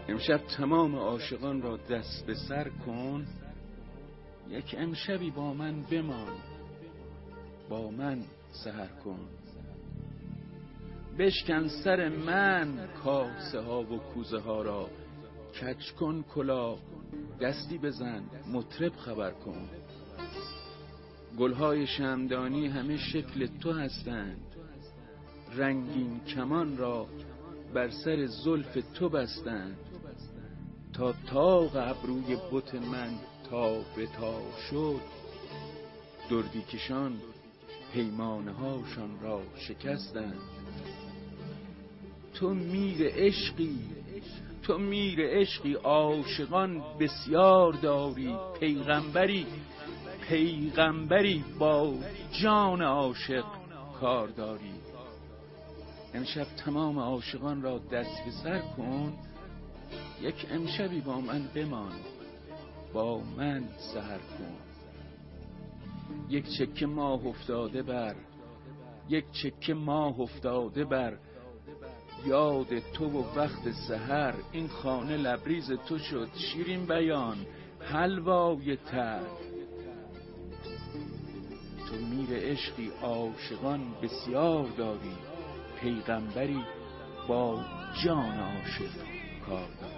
امشب تمام عاشقان را دست به سر کن، یک امشبی با من بمان، با من سحر کن. بشکن سر من کاسه ها و کوزه ها را، کج کن کلاه، دستی بزن، مطرب خبر کن. گلهای شمعدانی همه شکل تو هستند، رنگین کمان را بر سر زلف تو بستند. تا طاق ابروی بت من تا به تا شد، دردی کشان پیمانه هاشان را شکستند. تو میر عشقی عاشقان بسیار داری، پیغمبری با جان عاشق کار داری. امشب تمام عاشقان را دست به سر کن، یک امشبی با من بمان، با من سحر کن. یک چکه ماه افتاده بر یاد تو و وقت سحر. این خانه لبریز تو شد شیرین بیان، حلوای تر. تو میر عشقی عاشقان بسیار داری، پیغمبری با جان عاشق کار داری.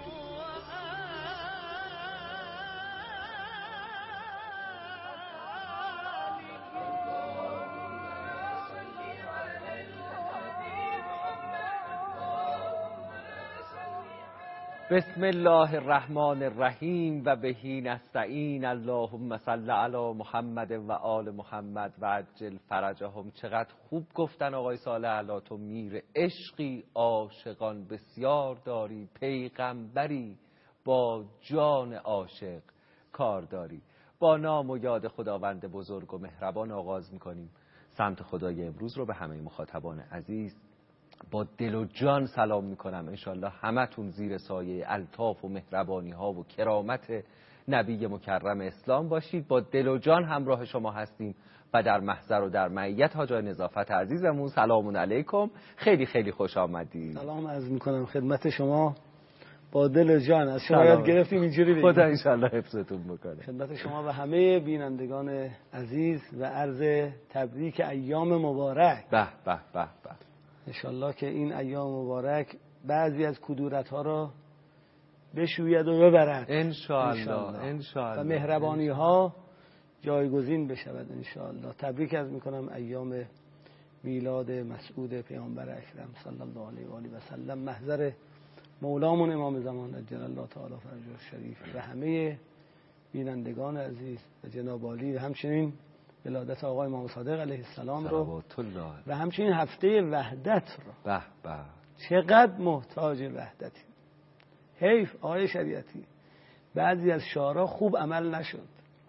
بسم الله الرحمن الرحیم و بهی نستعین. اللهم صل علی محمد و آل محمد و عجل فرجهم. چقدر خوب گفتن آقای صالح علا. تو میر عشقی عاشقان بسیار داری، پیغمبری با جان عاشق کار داری. با نام و یاد خداوند بزرگ و مهربان آغاز میکنیم سمت خدای امروز رو. به همه مخاطبان عزیز با دل و جان سلام میکنم. انشالله همتون زیر سایه الطاف و مهربانی ها و کرامت نبی مکرم اسلام باشید. با دل و جان همراه شما هستیم و در محضر و در معیت حاجی نظافت عزیزمون. سلام علیکم، خیلی خیلی خوش آمدید. سلام عرض میکنم خدمت شما. با دل و جان از شما یاد گرفتیم اینجوری بگیم. خدا انشالله حفظتون بکنه. خدمت شما و همه بینندگان عزیز و عرض تبریک ایام مبارک. به به به به. انشالله که این ایام مبارک بعضی از کدورت ها را بشوید و ببرد انشالله و مهربانی ها جایگزین بشود انشالله. تبریک عرض میکنم ایام میلاد مسعود پیامبر اکرم صلی الله علیه و آله و سلم، محضر مولامون امام زمان عجل الله تعالی فرجه الشریف و همه بینندگان عزیز و جناب عالی و همچنین ولادت آقای امام صادق علیه السلام رو و همچنین هفته وحدت رو. به به. چقدر محتاج وحدتی. حیف آقای شریعتی بعضی از شعارها خوب عمل نشد.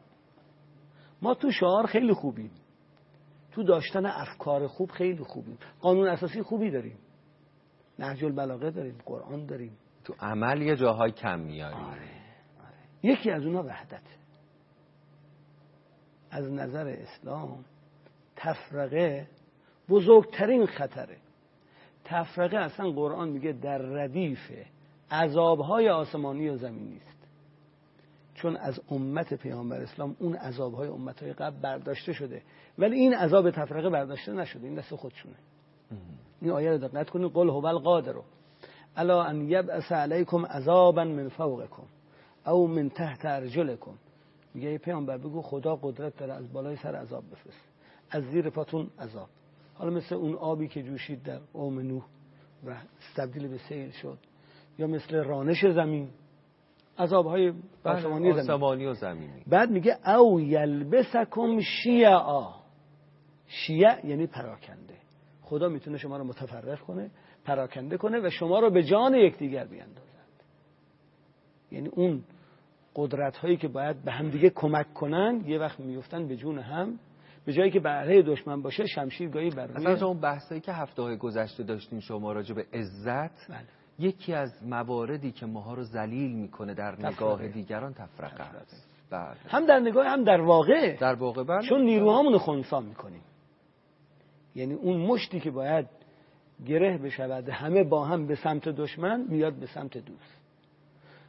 ما تو شعار خیلی خوبیم، تو داشتن افکار خوب خیلی خوبیم، قانون اساسی خوبی داریم، نهج البلاغه داریم، قرآن داریم، تو عمل یه جاهای کم میاریم. آره. یکی از اونها وحدت. از نظر اسلام تفرقه بزرگترین خطره. تفرقه اصلا قرآن میگه در ردیف عذابهای آسمانی و زمینی است، چون از امت پیامبر اسلام اون عذابهای امتهای قبل برداشته شده، ولی این عذاب تفرقه برداشته نشده، این دست خودشونه. این آیه رو دقت کنید. قل هو القادر الا ان یبعث علیکم عذابا من فوقکم او من تحت ارجلکم. میگه ای پیامبر بگو خدا قدرت داره از بالای سر عذاب بفرست، از زیر پاتون عذاب. حالا مثل اون آبی که جوشید در قوم نوح و تبدیل به سیل شد، یا مثل رانش زمین، عذاب‌های آسمانی و زمینی. بعد میگه او یلبسکم شیعا. شیع یعنی پراکنده. خدا میتونه شما رو متفرق کنه، پراکنده کنه و شما رو به جان یکدیگر بیاندازد. یعنی اون قدرت هایی که باید به هم دیگه کمک کنن یه وقت میفتن به جون هم، به جایی که بهره دشمن باشه شمشیرگاهی بر روی. اصلا اون بحثایی که هفته‌های گذشته داشتین شما راجع به عزت، بله. یکی از مواردی که ماها رو ذلیل میکنه در نگاه دیگران تفرقه است. بله. هم در نگاه هم در واقع. بله. چون نیروهامون رو خنثی میکنیم. یعنی اون مشتی که باید گره بشود همه با هم به سمت دشمن میاد به سمت دوست.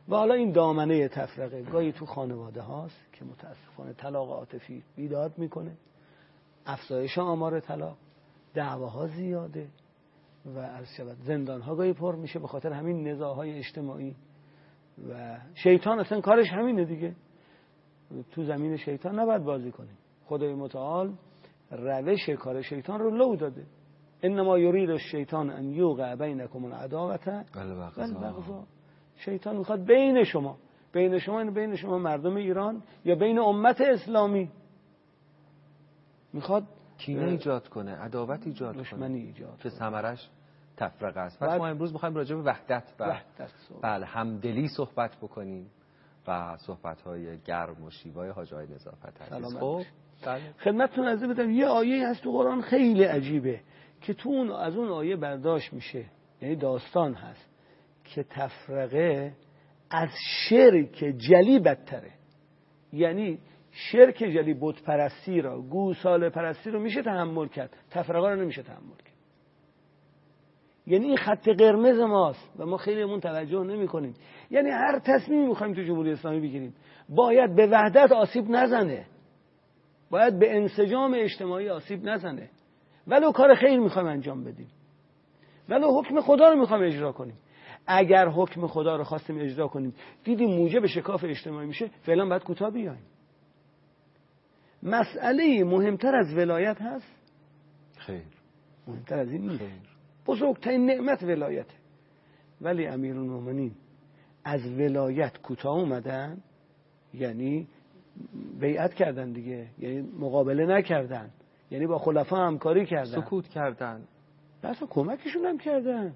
و حالا این دامنه تفرقه گاهی تو خانواده هاست که متاسفانه طلاق عاطفی بیداد میکنه، افزایش آمار طلاق، دعواها زیاده و عرض شود زندان ها گاهی پر میشه به خاطر همین نزاعهای اجتماعی. و شیطان اصلا کارش همینه دیگه، تو زمین شیطان نباید بازی کنیم. خدای متعال روش کار شیطان رو لو داده. انما یرید الشیطان ان یوقع بینکم العداوة والبغضاء. شیطان میخواد بین شما بین شما مردم ایران یا بین امت اسلامی میخواد کینه ایجاد کنه، عداوت ایجاد کنه، دشمنی ایجاد که ثمرش تفرقه است. پس ما امروز میخوایم راجع به وحدت و همدلی صحبت بکنیم و صحبت‌های گرم و شیوای حاج آقای نظافت عزیز. خب خدمتتون عرض بدم یه آیه هست تو قرآن خیلی عجیبه که تو از اون آیه برداشت میشه، یعنی داستان هست که تفرقه از شرک جلی بدتره. یعنی شرک جلی بت پرستی را، گوساله پرستی رو میشه تحمل کرد، تفرقه رو نمیشه تحمل کرد. یعنی این خط قرمز ماست و ما خیلیمون توجه نمی کنیم. یعنی هر تصمیمی میخوایم تو جمهوری اسلامی بگیریم باید به وحدت آسیب نزنه، باید به انسجام اجتماعی آسیب نزنه، ولو کار خیر میخوایم انجام بدیم، ولو حکم خدا رو میخوایم اجرا کنیم. اگر حکم خدا رو خواستیم اجرا کنیم دیدیم موجب شکاف اجتماعی میشه، فعلا باید کوتاه بیایم. مسئله مهمتر از ولایت هست؟ خیر، مهمتر از این نیست. بزرگترین نعمت ولایته. ولی امیرالمومنین از ولایت کوتاه اومدن، یعنی بیعت کردن دیگه، یعنی مقابله نکردن، یعنی با خلفا همکاری کردن، سکوت کردن، اصلا کمکشون هم کردن.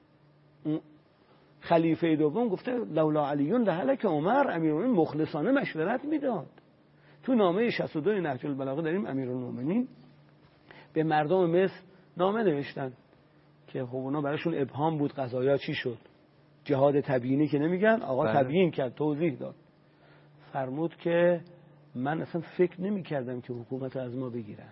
خلیفه دوم گفته لولا علیون لهلک عمر، امیرالمومنین مخلصانه مشورت میداد. تو نامه 62 نهج البلاغه داریم امیرالمومنین به مردم مصر نامه نوشتن که خب اونا براشون ابهام بود قضایا چی شد. جهاد تبیینی که نمیگن، آقا تبیین کرد، توضیح داد. فرمود که من اصلا فکر نمی کردم که حکومت رو از ما بگیرن.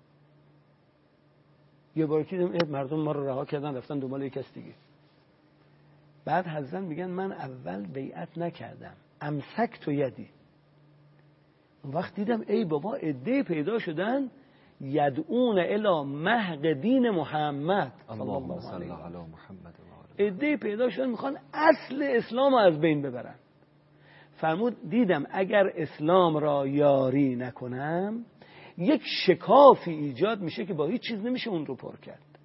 یه بار که مردم ما رو رها کردن رفتن دنبال یک کس دیگه. بعد حضرت میگن من اول بیعت نکردم، امسکت یدی. اون وقت دیدم ای بابا عده پیدا شدن یدعون الی محق دین محمد اللهم صل علی محمد. عده پیدا شدن میخوان اصل اسلام رو از بین ببرن. فرمود دیدم اگر اسلام را یاری نکنم یک شکافی ایجاد میشه که با هیچ چیز نمیشه اون رو پر کرد.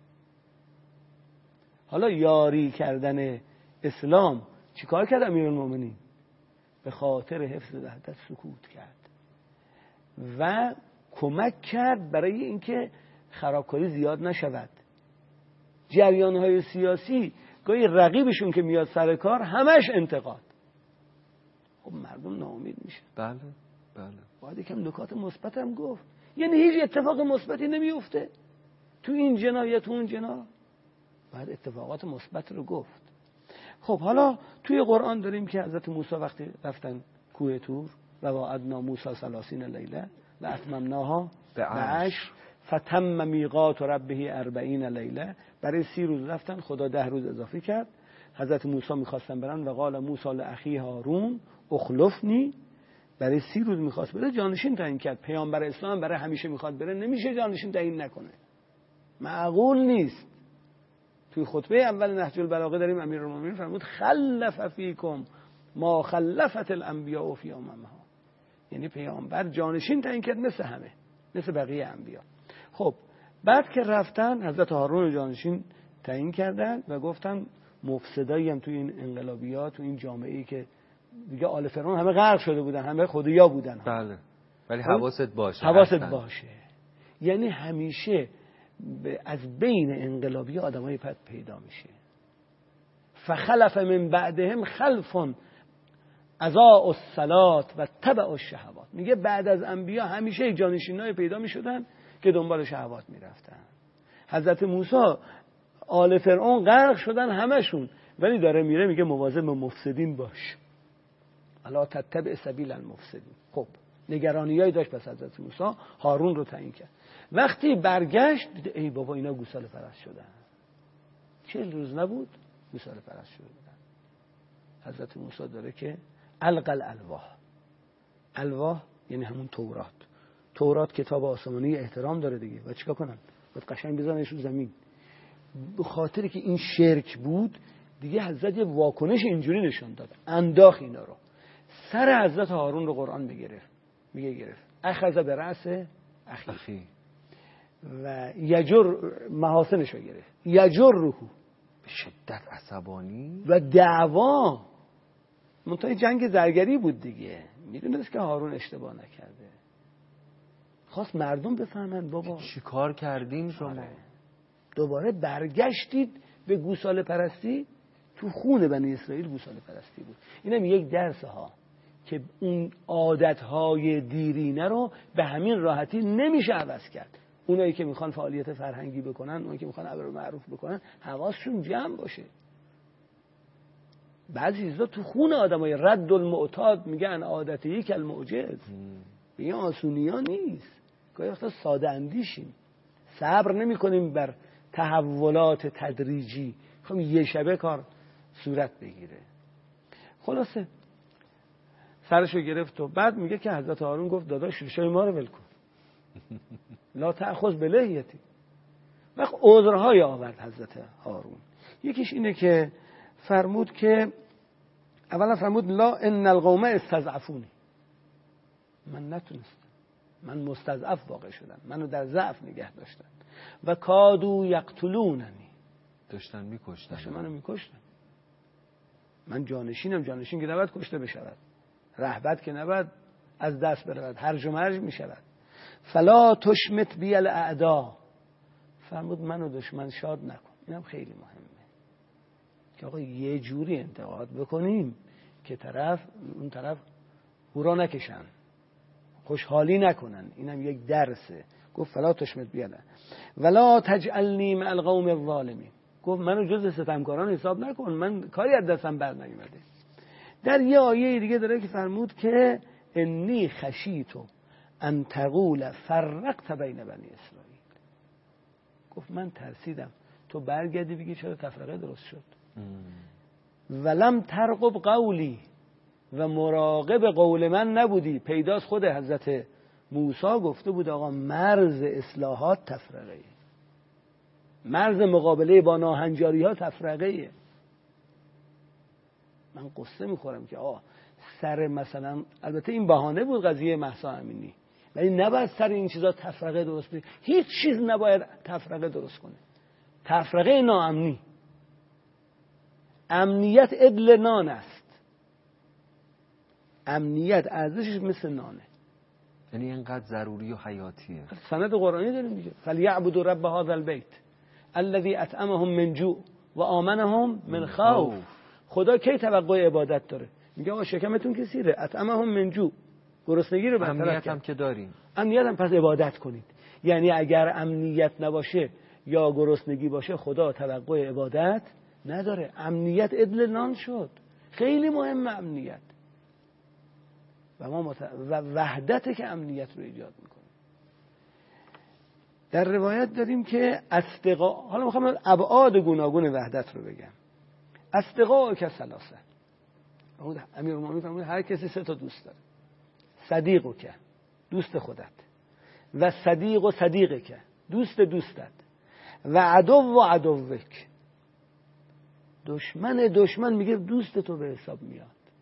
حالا یاری کردن اسلام چیکار کرد امیرالمومنین؟ به خاطر حفظ وحدت سکوت کرد و کمک کرد برای اینکه خرابکاری زیاد نشود. جریان‌های سیاسی گاهی رقیبشون که میاد سر کار همش انتقاد، خب مردم ناامید میشه. بله باید یکم نکات مثبت هم گفت. یعنی هیچ اتفاق مثبتی نمیفته تو این جنا یا تو اون جنا، باید اتفاقات مثبت رو گفت. خب حالا توی قرآن داریم که حضرت موسی وقتی رفتن کوه طور و وعدنا موسی 30 لیله و اتممناها بعشر فتم میقات ربه 40 لیله. برای 30 روز رفتن، خدا 10 روز اضافه کرد. حضرت موسی میخواستن برن و قال موسی لاخی هارون اخلفنی، برای 30 روز میخواست بره، جانشین تعیین کرد. پیامبر اسلام برای همیشه میخواد بره، نمیشه جانشین تعیین نکنه، معقول نیست. توی خطبه اول نهج البلاغه داریم امیرالمومنین فرمود خلف فیکم ما خلفت الانبیاء فی اممها، یعنی پیامبر جانشین تعیین کرد مثل همه، مثل بقیه انبیا. خب بعد که رفتن حضرت هارون جانشین تعیین کردن و گفتن مفسدایی هم توی این انقلابیات، تو این جامعه‌ای که دیگه آل فرعون همه غرق شده بودن، همه خدایا بودن. بله ولی حواست باشه. یعنی همیشه از بین انقلابی آدمای بد پیدا میشه. فخلف من بعدهم خلف اضاعوا الصلاة و تبعوا الشهوات. میگه بعد از انبیا همیشه جانشینای پیدا میشدن که دنبال شهوات میرفتن. حضرت موسی آل فرعون غرق شدن همشون، ولی داره میره میگه مواظب به مفسدین باش، الا تتبع سبیل المفسدین. خب نگرانیایی داشت. پس حضرت موسی هارون رو تعیین کرد. وقتی برگشت دیده ای بابا اینا گوساله پرست شدن. 40 روز نبود گوساله پرست شده بودن. حضرت موسی داره که القل الواح یعنی همون تورات کتاب آسمانی احترام داره دیگه و چیکار کنن؟ باید قشنگ بزننش رو زمین. به خاطر که این شرک بود دیگه حضرت یه واکنش اینجوری نشون داد، انداخت اینا رو. سر حضرت هارون رو قرآن بگرفت، میگه گرفت اخذ به رأس اخی و یجر محاسنش رو گرفت، یجر روحو به شدت عصبانی و دعوا. منتهای جنگ زرگری بود دیگه، میدونست که هارون اشتباه نکرده، خواست مردم بفهمن بابا چی کار کردین شما. دوباره برگشتید به گوساله پرستی. تو خون بنی اسرائیل گوساله پرستی بود. اینم یک درس ها که اون عادتهای دیرینه رو به همین راحتی نمیشه عوض کرد. اونایی که میخوان فعالیت فرهنگی بکنن، اونایی که میخوان امر معروف بکنن، حواسشون جمع باشه. بعضی چیزا تو خون آدمای رد المعتاد میگن عادتی کل معجز. این آسونی ها نیست. گاهی وقتا ساده اندیشیم، صبر نمی کنیم بر تحولات تدریجی، خب یه شبه کار صورت بگیره. خلاصه سرشو گرفت و بعد میگه که حضرت هارون گفت داداش ریشای ما رو ول کن، لا تأخذ بلحیتی. وقت عذرهای آورد حضرت هارون. یکیش اینه که فرمود که اولا فرمود لا ان القوم استضعفونی، من نتونستم، من مستضعف واقع شدم، منو در ضعف نگه داشتن و کادو یقتلوننی، داشتن میکشتن، منو میکشتن. من جانشین که نباید کشته بشود، رهبت که نباید از دست برود، هرج و مرج میشود. فلا تشمت بی الاعدا، فرمود منو دشمن شاد نکن. اینم خیلی مهمه که آقا یه جوری انتقاد بکنیم که اون طرف هورا نکشن، خوشحالی نکنن. اینم یک درسه. گفت فلا تشمت بی الاعدا ولا تجعلنی مع القوم الظالمین، گفت منو جز ستمکاران حساب نکن، من کاری از دستم بر نیومده. در یه آیه دیگه داره که فرمود که انی خشیتو ان تقول فرقت بین بنی اسرائیل، گفت من ترسیدم تو برگردی بگی چرا تفرقه درست شد. ولم ترقب قولی، و مراقب قول من نبودی. پیداست خود حضرت موسی گفته بود آقا مرز اصلاحات تفرقه، مرز مقابله با ناهنجاری ها تفرقه. من قصه میخورم که سر مثلا، البته این بهانه بود قضیه مهسا امینی، ولی نباید سر این چیزا تفرقه درست کنه. هیچ چیز نباید تفرقه درست کنه. تفرقه ناامنی. امنیت عدل نان است. امنیت ارزشش مثل نانه، یعنی اینقدر ضروری و حیاتیه. سند قرآنی داریم میگه فلیعبدوا رب هذا البیت الذی اطعمهم من جوع و آمنهم من خوف. خدا کی توقع عبادت داره؟ میگه آقا شکمتون که سیره، اطعمهم من جوع، گرسنگی رو برطرف امنیت هم که داریم، امنیت هم پس عبادت کنید. یعنی اگر امنیت نباشه یا گرسنگی باشه خدا توقع عبادت نداره. امنیت عدل نان شد. خیلی مهمه امنیت و وحدت که امنیت رو ایجاد میکنه. در روایت داریم که حالا میخوام ابعاد گوناگون وحدت رو بگم. اصدقاء که ثلاثه، امیرالمومنین فرمود هر کسی 3 تا دوست داره. صدیق که دوست خودت، و صدیق و صدیقه که دوست دوستت، و عدو و عدوک، دشمن میگه دوست تو به حساب میاد.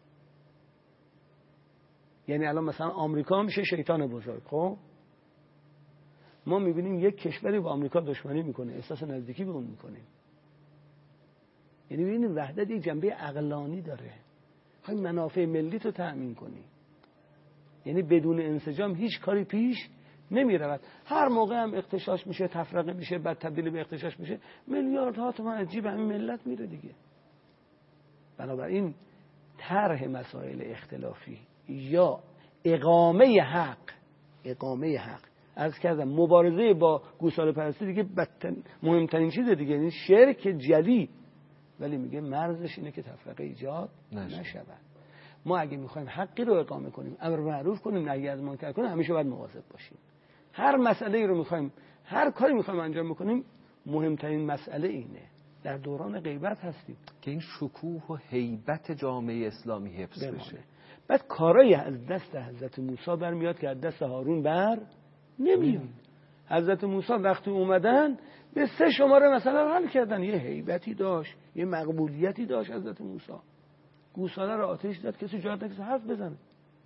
یعنی الان مثلا آمریکا میشه شیطان بزرگ. خب ما میبینیم یک کشوری با آمریکا دشمنی میکنه، احساس نزدیکی به اون میکنیم. یعنی ببینید وحدت یک جنبه عقلانی داره. خواهی منافع ملی تو تأمین کنی، یعنی بدون انسجام هیچ کاری پیش نمی رود. هر موقع هم اغتشاش میشه، تفرقه میشه، بعد تبدیل به اغتشاش میشه، میلیاردها تومان از جیب همین ملت میره دیگه. بنابراین طرح مسائل اختلافی یا اقامه حق عرض کردم مبارزه با گوساله پرستی دیگه مهمترین چیزه دیگه، یعنی شرک جلی، ولی میگه مرزش اینه که تفرقه ایجاد نشود. ما اگه میخوایم حقی رو اقامه کنیم، امر معروف کنیم، نهی از منکر کنیم، همیشه باید مواظب باشیم. هر مسئله رو میخوایم، هر کاری میخوایم انجام بکنیم، مهمترین مسئله اینه. در دوران غیبت هستیم که این شکوه و هیبت جامعه اسلامی حفظ بشه. بعد کارایی از دست حضرت موسی برمیاد که از دست هارون بر نمیاد. حضرت موسی وقتی اومدن به 3 شماره مثلا حل کردن، یه هیبتی داشت، یه مقبولیتی داشت حضرت موسی. گوساله رو آتش داد، کسی جرئت نکرد حرف بزنه.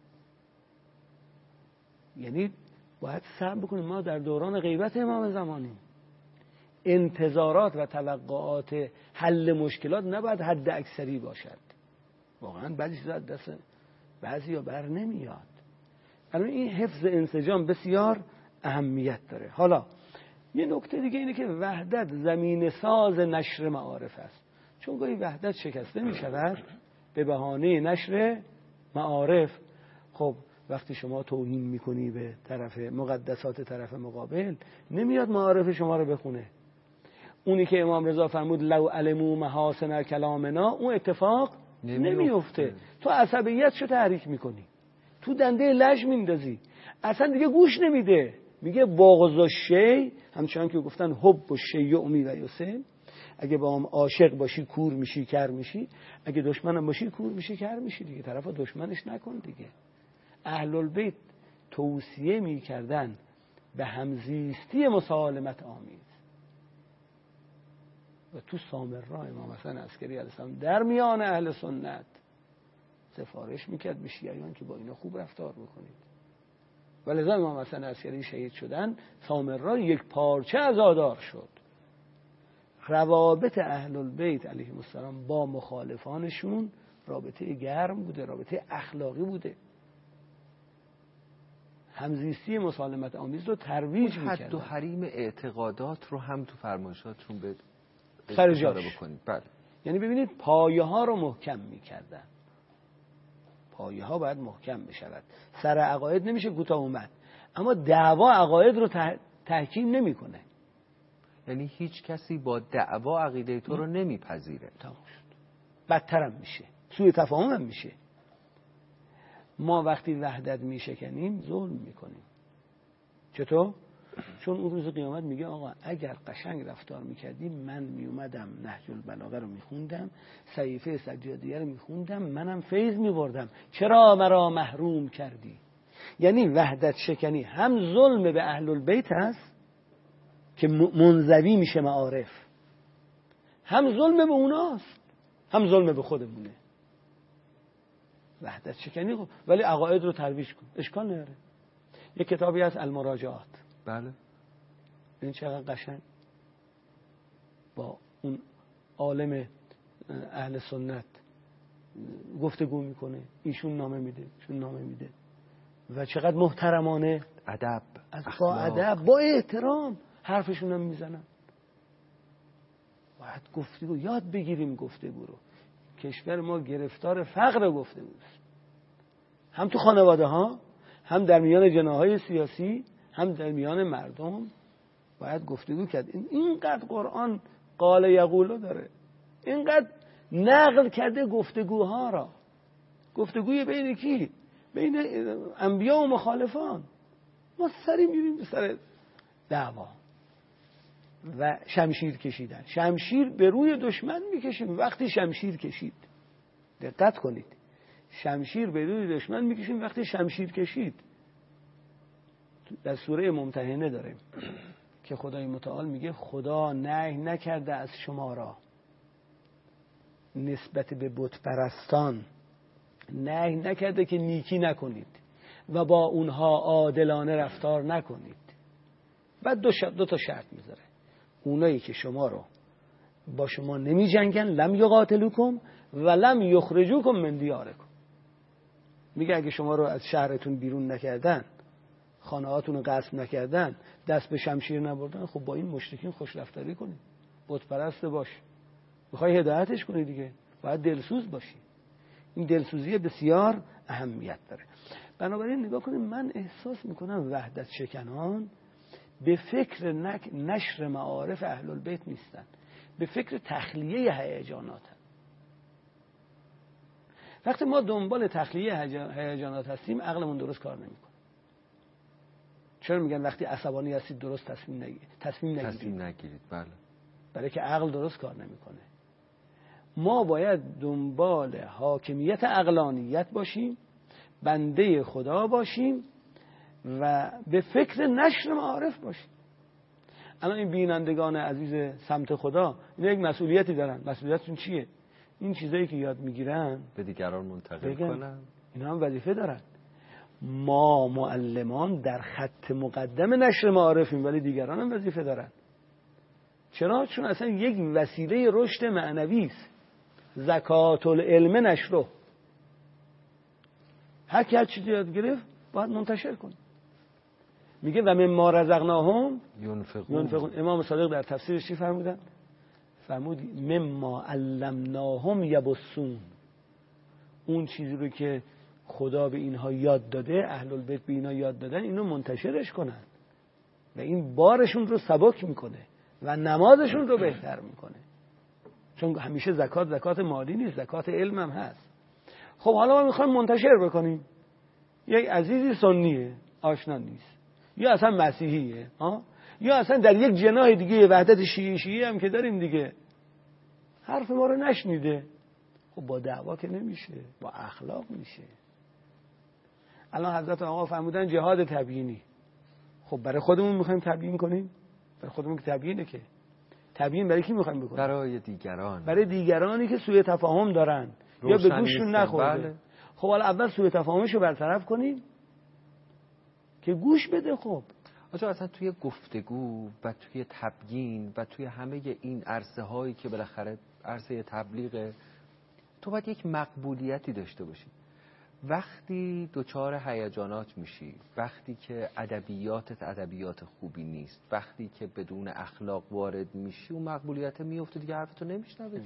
یعنی باید صبر بکنیم، ما در دوران غیبت امام زمانیم. انتظارات و توقعات حل مشکلات نباید حد اکثری باشد. واقعا بعضی چیزا دست بعضیا بر نمیاد. الان این حفظ انسجام بسیار اهمیت داره. حالا یه نکته دیگه اینه که وحدت زمین ساز نشر معارف است. چون گاهی وحدت شکسته می شود به بهانه نشر معارف. خب وقتی شما توهین میکنی به طرف مقدسات طرف مقابل، نمیاد معارف شما رو بخونه. اونی که امام رضا فرمود لو علموا محاسن کلامنا، اون اتفاق نمیفته. تو عصبیتشو تحریک میکنی، تو دنده لج میندازی، اصلا دیگه گوش نمیده. میگه بغض الشیء، همچنان که گفتن حب الشیء یعمی و یسم، اگه با هم عاشق باشی کور میشی کر میشی، اگه دشمنم باشی کور میشی کر میشی دیگه. طرف دشمنش نکن دیگه. اهل البیت توصیه میکردن به همزیستی مسالمت آمیز. و تو سامرا امام حسن عسکری علیه السلام در میان اهل سنت سفارش میکرد به شیعیان که با اینا خوب رفتار بکنید. ولذا امام حسن عسکری شهید شدن، سامرا یک پارچه عزادار شد. روابط اهل البیت علیهم السلام با مخالفانشون رابطه گرم بوده، رابطه اخلاقی بوده. همزیستی مسالمت آمیز رو ترویج میکردن. حد و حریم اعتقادات رو هم تو فرمایشاتون به سر جاش بکنید. بله. یعنی ببینید پایه ها رو محکم میکردن. پایه ها باید محکم بشود. سر عقاید نمیشه کوتاه اومد، اما دعوا عقاید رو تحکیم نمیکنه. یعنی هیچ کسی با دعوا عقیده تو رو نمیپذیره. تمام شد. بدترم میشه، سوء تفاهم هم میشه. ما وقتی وحدت میشکنیم ظلم میکنیم. چطور؟ چون اون روز قیامت میگه آقا اگر قشنگ رفتار میکردیم، من میومدم نهج البلاغه رو میخوندم، صحیفه سجادیه رو میخوندم، منم فیض میبردم، چرا مرا محروم کردی؟ یعنی وحدت شکنی هم ظلم به اهل البیت هست که منزوی میشه معارف، هم ظلم به اوناست، هم ظلم به خودمونه. وحدت شکنی خب، ولی عقاید رو ترویج کن، اشکال نداره. یک کتابی هست المراجعات. بله. این چقدر قشنگ با اون عالم اهل سنت گفتگو میکنه، ایشون نامه میده، ایشون نامه میده، و چقدر محترمانه، ادب، با ادب، با احترام حرفشون هم میزنن. باید گفتگو یاد بگیریم. گفتگو رو، کشور ما گرفتار فقر گفتگوست، هم تو خانواده ها، هم در میان جناح‌های سیاسی، هم در میان مردم. باید گفتگو کرد. اینقدر قرآن قال یقولو داره، اینقدر نقل کرده گفتگوها را. گفتگوی بین کی؟ بین انبیا و مخالفان. ما سری میریم سر دعوا و شمشیر کشیدن. شمشیر به روی دشمن میکشیم. وقتی شمشیر کشید، دقت کنید، شمشیر به روی دشمن میکشیم وقتی شمشیر کشید. در سوره ممتحنه داریم که خدای متعال میگه خدا نهی نکرده از شما را نسبت به بت پرستان، نهی نکرده که نیکی نکنید و با اونها عادلانه رفتار نکنید. بعد دو تا شرط میذاره. اونایی که شما رو با شما نمی جنگن، لم یقاتلوکم و لم یخرجوکم من دیارکم. میگه اگه شما رو از شهرتون بیرون نکردن، خانه‌هاتون رو غصب نکردن، دست به شمشیر نبردن، خب با این مشرکین خوش رفتاری کنید، بت پرست باش، میخوای هدایتش کنی دیگه، باید دلسوز باشی. این دلسوزی بسیار اهمیت داره. بنابراین نگاه کنید، من احساس میکنم وحدت شکنان به فکر نشر معارف اهل البیت نیستن، به فکر تخلیه هیجاناتن. وقتی ما دنبال تخلیه هیجانات هستیم، عقلمون درست کار نمیکنه. چرا میگن وقتی عصبانی هستید درست تصمیم نگیرید؟ نگیرید. بله. برای که عقل درست کار نمیکنه. ما باید دنبال حاکمیت عقلانیت باشیم، بنده خدا باشیم و به فکر نشر معارف باشیم. الان این بینندگان عزیز سمت خدا اینا یک مسئولیتی دارن. مسئولیتشون چیه؟ این چیزایی که یاد میگیرن به دیگران منتقل کنن. اینا هم وظیفه دارن. ما معلمان در خط مقدم نشر معارفیم، ولی دیگران هم وظیفه دارن. چرا؟ چون اصلا یک وسیله رشد معنوی است. زکات العلم نشره. هر کی هر چیزی یاد گرفت باید منتشر کنه. میگه و مما رزقناهم ينفقون. امام صادق در تفسیرش چی فرمودن؟ فرمود مما علمناهم یبثون. اون چیزی رو که خدا به اینها یاد داده، اهل البیت به اینها یاد دادن، اینو منتشرش کنن و این بارشون رو سبک میکنه و نمازشون رو بهتر میکنه. چون همیشه زکات مالی نیست، زکات علم هم هست. خب حالا ما میخوایم منتشر بکنیم. یک عزیزی سنیه، آشنا نیست، یا اصلا مسیحیه، یا اصلا در یک جناح دیگه وحدت شیعی هم که داریم دیگه، حرف ما رو نشنیده. خب با دعوا که نمیشه، با اخلاق میشه. الان حضرت آقا فرمودن جهاد تبیینی. خب برای خودمون میخوایم تبیین کنیم؟ برای خودمون که تبیینه که. تبیین برای کی میخوایم بکنیم؟ برای دیگران. برای دیگرانی که سوء تفاهم دارن یا به گوششون نخورده. بله. خب حالا اول سوء تفاهمشو برطرف کنیم که گوش بده. خب آجا اصلا توی گفتگو و توی تبیین و توی همه این عرصه هایی که بالاخره عرصه تبلیغه، تو باید یک مقبولیتی داشته باشی. وقتی دچار هیجانات میشی، وقتی که ادبیاتت ادبیات خوبی نیست، وقتی که بدون اخلاق وارد میشی، اون مقبولیت میفته دیگه، حرفتو نمیشنوه.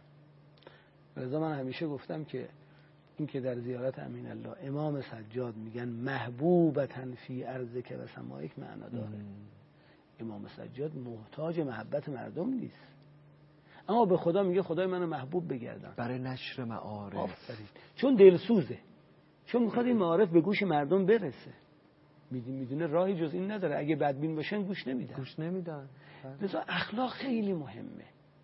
لذا من همیشه گفتم که این که در زیارت امین الله امام سجاد میگن محبوبتن فی ارضک و سمایک معنا داره. امام سجاد محتاج محبت مردم نیست، اما به خدا میگه خدای منو محبوب بگردن برای نشر معارف. آفرین. چون دلسوزه، چون میخواد این معارف به گوش مردم برسه. میدونه راهی جز این نداره. اگه بدبین باشن گوش نمیدن. لذا اخلاق خیلی مهمه.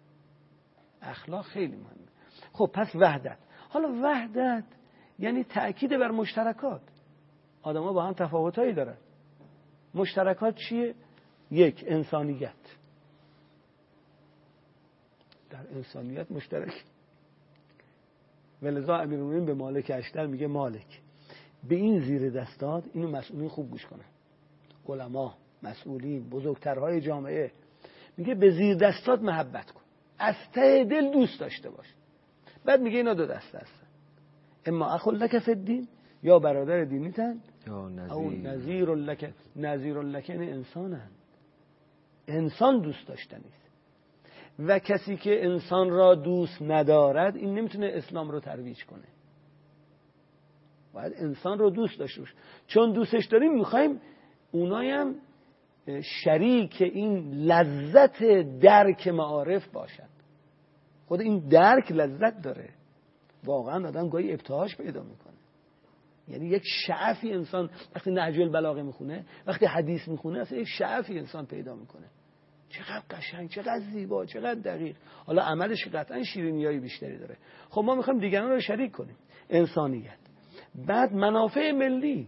اخلاق خیلی مهمه. خب پس وحدت. حالا وحدت یعنی تأکید بر مشترکات. آدم‌ها با هم تفاوتایی دارن. مشترکات چیه؟ یک، انسانیت. در انسانیت مشترک. ولذا امیرالمومنین به مالک اشتر میگه مالک، به این زیر دستات اینو مسئولین خوب گوش کنن، علما، مسئولین، بزرگترهای جامعه، میگه به زیر دستات محبت کن، از ته دل دوست داشته باش. بعد میگه اینا دو دسته هستن، اما اخو لک فی الدین، یا برادر دینیتن، او نظیر لک. نظیر لک یعنی انسانن. انسان دوست داشتنی است و کسی که انسان را دوست ندارد این نمیتونه اسلام رو ترویج کنه. باید انسان رو دوست داشته باشه. چون دوستش داریم میخوایم اونایم شریک این لذت درک معارف باشن. خود این درک لذت داره. واقعا آدم گاهی ابتهاج پیدا میکنه. یعنی یک شعفی انسان وقتی نهج البلاغه میخونه، وقتی حدیث میخونه، اصلا یک شعفی انسان پیدا میکنه. چقدر قشنگ، چقدر زیبا، چقدر دقیق. حالا عملش قطعا شیرینیای بیشتری داره. خب ما میخوایم دیگران رو شریک کنیم. انسانیت. بعد منافع ملی.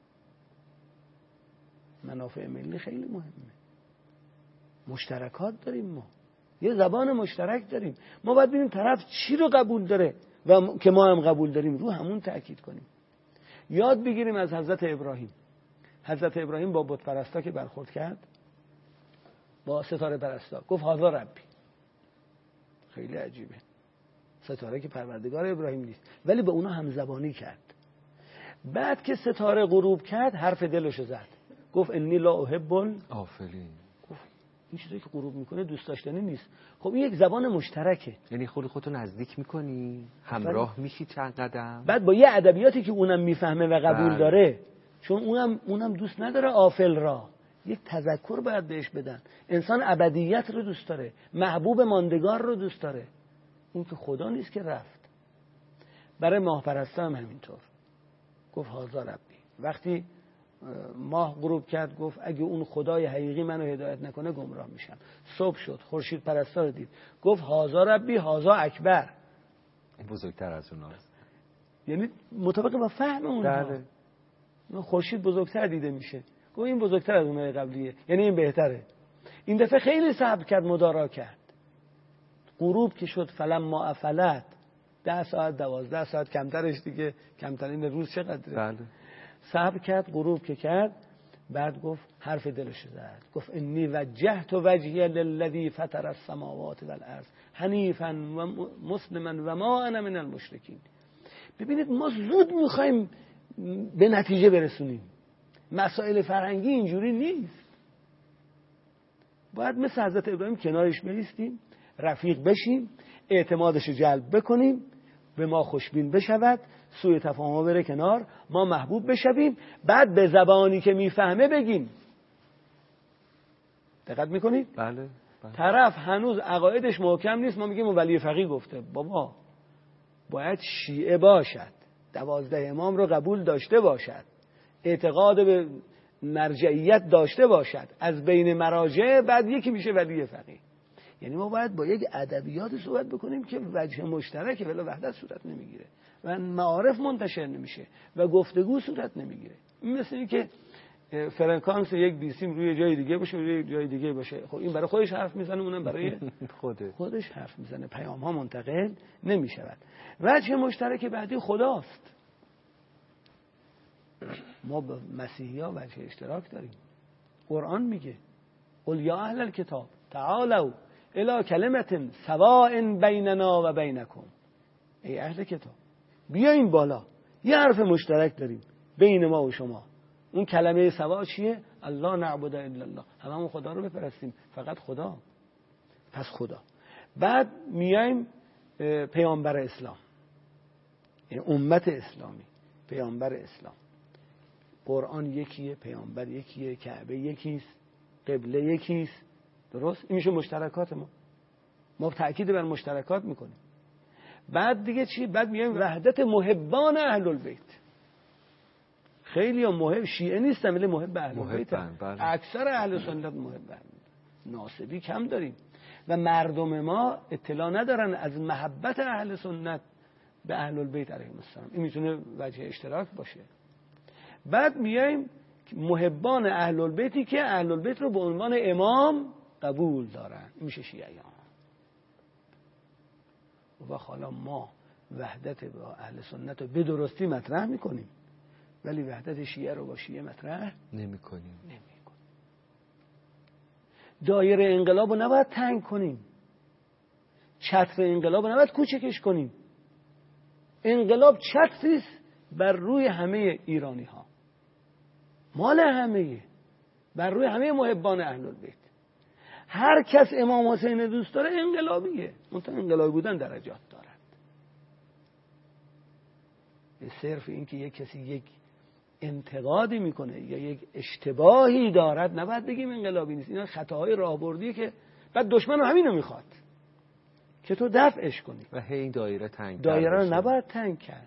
منافع ملی خیلی مهمه. مشترکات داریم ما. یه زبان مشترک داریم. ما باید ببینیم طرف چی رو قبول داره و که ما هم قبول داریم، رو همون تأکید کنیم. یاد بگیریم از حضرت ابراهیم. حضرت ابراهیم با بت پرستا که برخورد کرد، با ستاره پرستا گفت هذا ربی. خیلی عجیبه. ستاره که پروردگار ابراهیم نیست، ولی به اونا همزبانی کرد. بعد که ستاره غروب کرد حرف دلشو زد، گفت انی لا احب الافلین. گفت این چیزی که غروب میکنه دوست داشتنی نیست. خب این یک زبان مشترکه. یعنی خودتو نزدیک میکنی، همراه میشی چند قدم. بعد با یه ادبیاتی که اونم میفهمه و قبول داره، چون اونم دوست نداره آفل را، یک تذکر باید بهش بدن. انسان ابدیت رو دوست داره، محبوب ماندگار رو دوست داره. اون که خدا نیست که رفت. برای ماه پرستا هم همینطور. گفت هذا ربی. وقتی ماه غروب کرد، گفت اگه اون خدای حقیقی منو هدایت نکنه گمراه میشم. صبح شد، خورشید پرستا رو دید، گفت هازا ربی هازا اکبر، بزرگتر از اوناست. یعنی مطابق با فهم اونها. خورشید بزرگتر دیده میشه، گفت این بزرگتر از اونهای قبلیه، یعنی این بهتره. این دفعه خیلی صبر کرد، مدارا کرد. غروب که شد، فلما افلت، 10 ساعت 12 ساعت کمترش دیگه، کمترین روز چقدره؟ بله. صبر کرد، غروب که کرد، بعد گفت حرف دلش زد، گفت انی وجهت وجهی للذی فطر السماوات والارض حنیفا و مسلما و ما انا من المشرکین. ببینید ما زود میخوایم به نتیجه برسونیم. مسائل فرهنگی اینجوری نیست. باید مثل حضرت ابراهیم کنارش بایستیم، رفیق بشیم، اعتمادش رو جلب بکنیم، به ما خوشبین بشود، سوء تفاهم بره کنار، ما محبوب بشویم، بعد به زبانی که میفهمه بگیم. دقت میکنید؟ بله. طرف هنوز عقایدش محکم نیست، ما میگیم ولی فقیه گفته. بابا باید شیعه باشد، 12 امام رو قبول داشته باشد، اعتقاد به مرجعیت داشته باشد، از بین مراجع بعد یکی میشه ولی فقیه. یعنی ما باید با یک ادبیات صحبت بکنیم که وجه مشترک ولی وحدت صورت نمیگیره و معارف منتشر نمیشه و گفتگو صورت نمیگیره. این مثل این که فرکانس یک بیسیم روی جای دیگه باشه، روی جای دیگه باشه. خب این برای خودش حرف میزنه، اونم برای خودش حرف میزنه، پیام ها منتقل نمیشود. وجه مشترک بعدی خداست. ما با مسیحی ها وجه اشتراک داریم. قرآن میگه قل یا اهل الکتاب تعالوا الی کلمة سواء بیننا و بینکم. ای اهل کتاب بیاین بالا، یه حرف مشترک داریم بین ما و شما. اون کلمه سوا چیه؟ الله نعبد الا الله، هممون خدا رو بپرستیم، فقط خدا. پس خدا. بعد میایم پیامبر اسلام، یعنی امت اسلامی، پیامبر اسلام. قرآن یکیه، پیامبر یکیه، کعبه یکیست، قبله یکیست. درست؟ این میشه مشترکات ما تأکید بر مشترکات میکنیم. بعد دیگه چی؟ بعد میایم وحدت محبان اهل البیت. خیلی محب شیعه نیستن ولی محب اهل البیت. اکثر اهل سنت محب اهل. ناصبی کم داریم و مردم ما اطلاع ندارن از محبت اهل سنت به اهل البیت علیهم السلام. این میتونه وجه اشتراک باشه. بعد میایم محبان اهل البیتی که اهل البیت رو به عنوان امام قبول دارن، این میشه شیعیان. و حالا ما وحدت با اهل سنت رو به درستی مطرح میکنیم ولی وحدت شیعه رو با شیعه مطرح نمیکنیم. دایره انقلاب رو نباید تنگ کنیم، چتر انقلاب رو نباید کوچکش کنیم. انقلاب چتریست بر روی همه ایرانی ها، مال همه، بر روی همه محبان اهل البیت. هر کس امام حسین دوست داره انقلابیه، منتها انقلابی بودن درجات دارد. به صرف این که یک کسی یک انتقادی میکنه یا یک اشتباهی دارد نباید بگیم انقلابی نیست. اینا خطاهای راهبردیه که بعد دشمن همینو میخواد که تو دفعش کنی و هی دایره تنگ، دایره رو نباید تنگ کرد.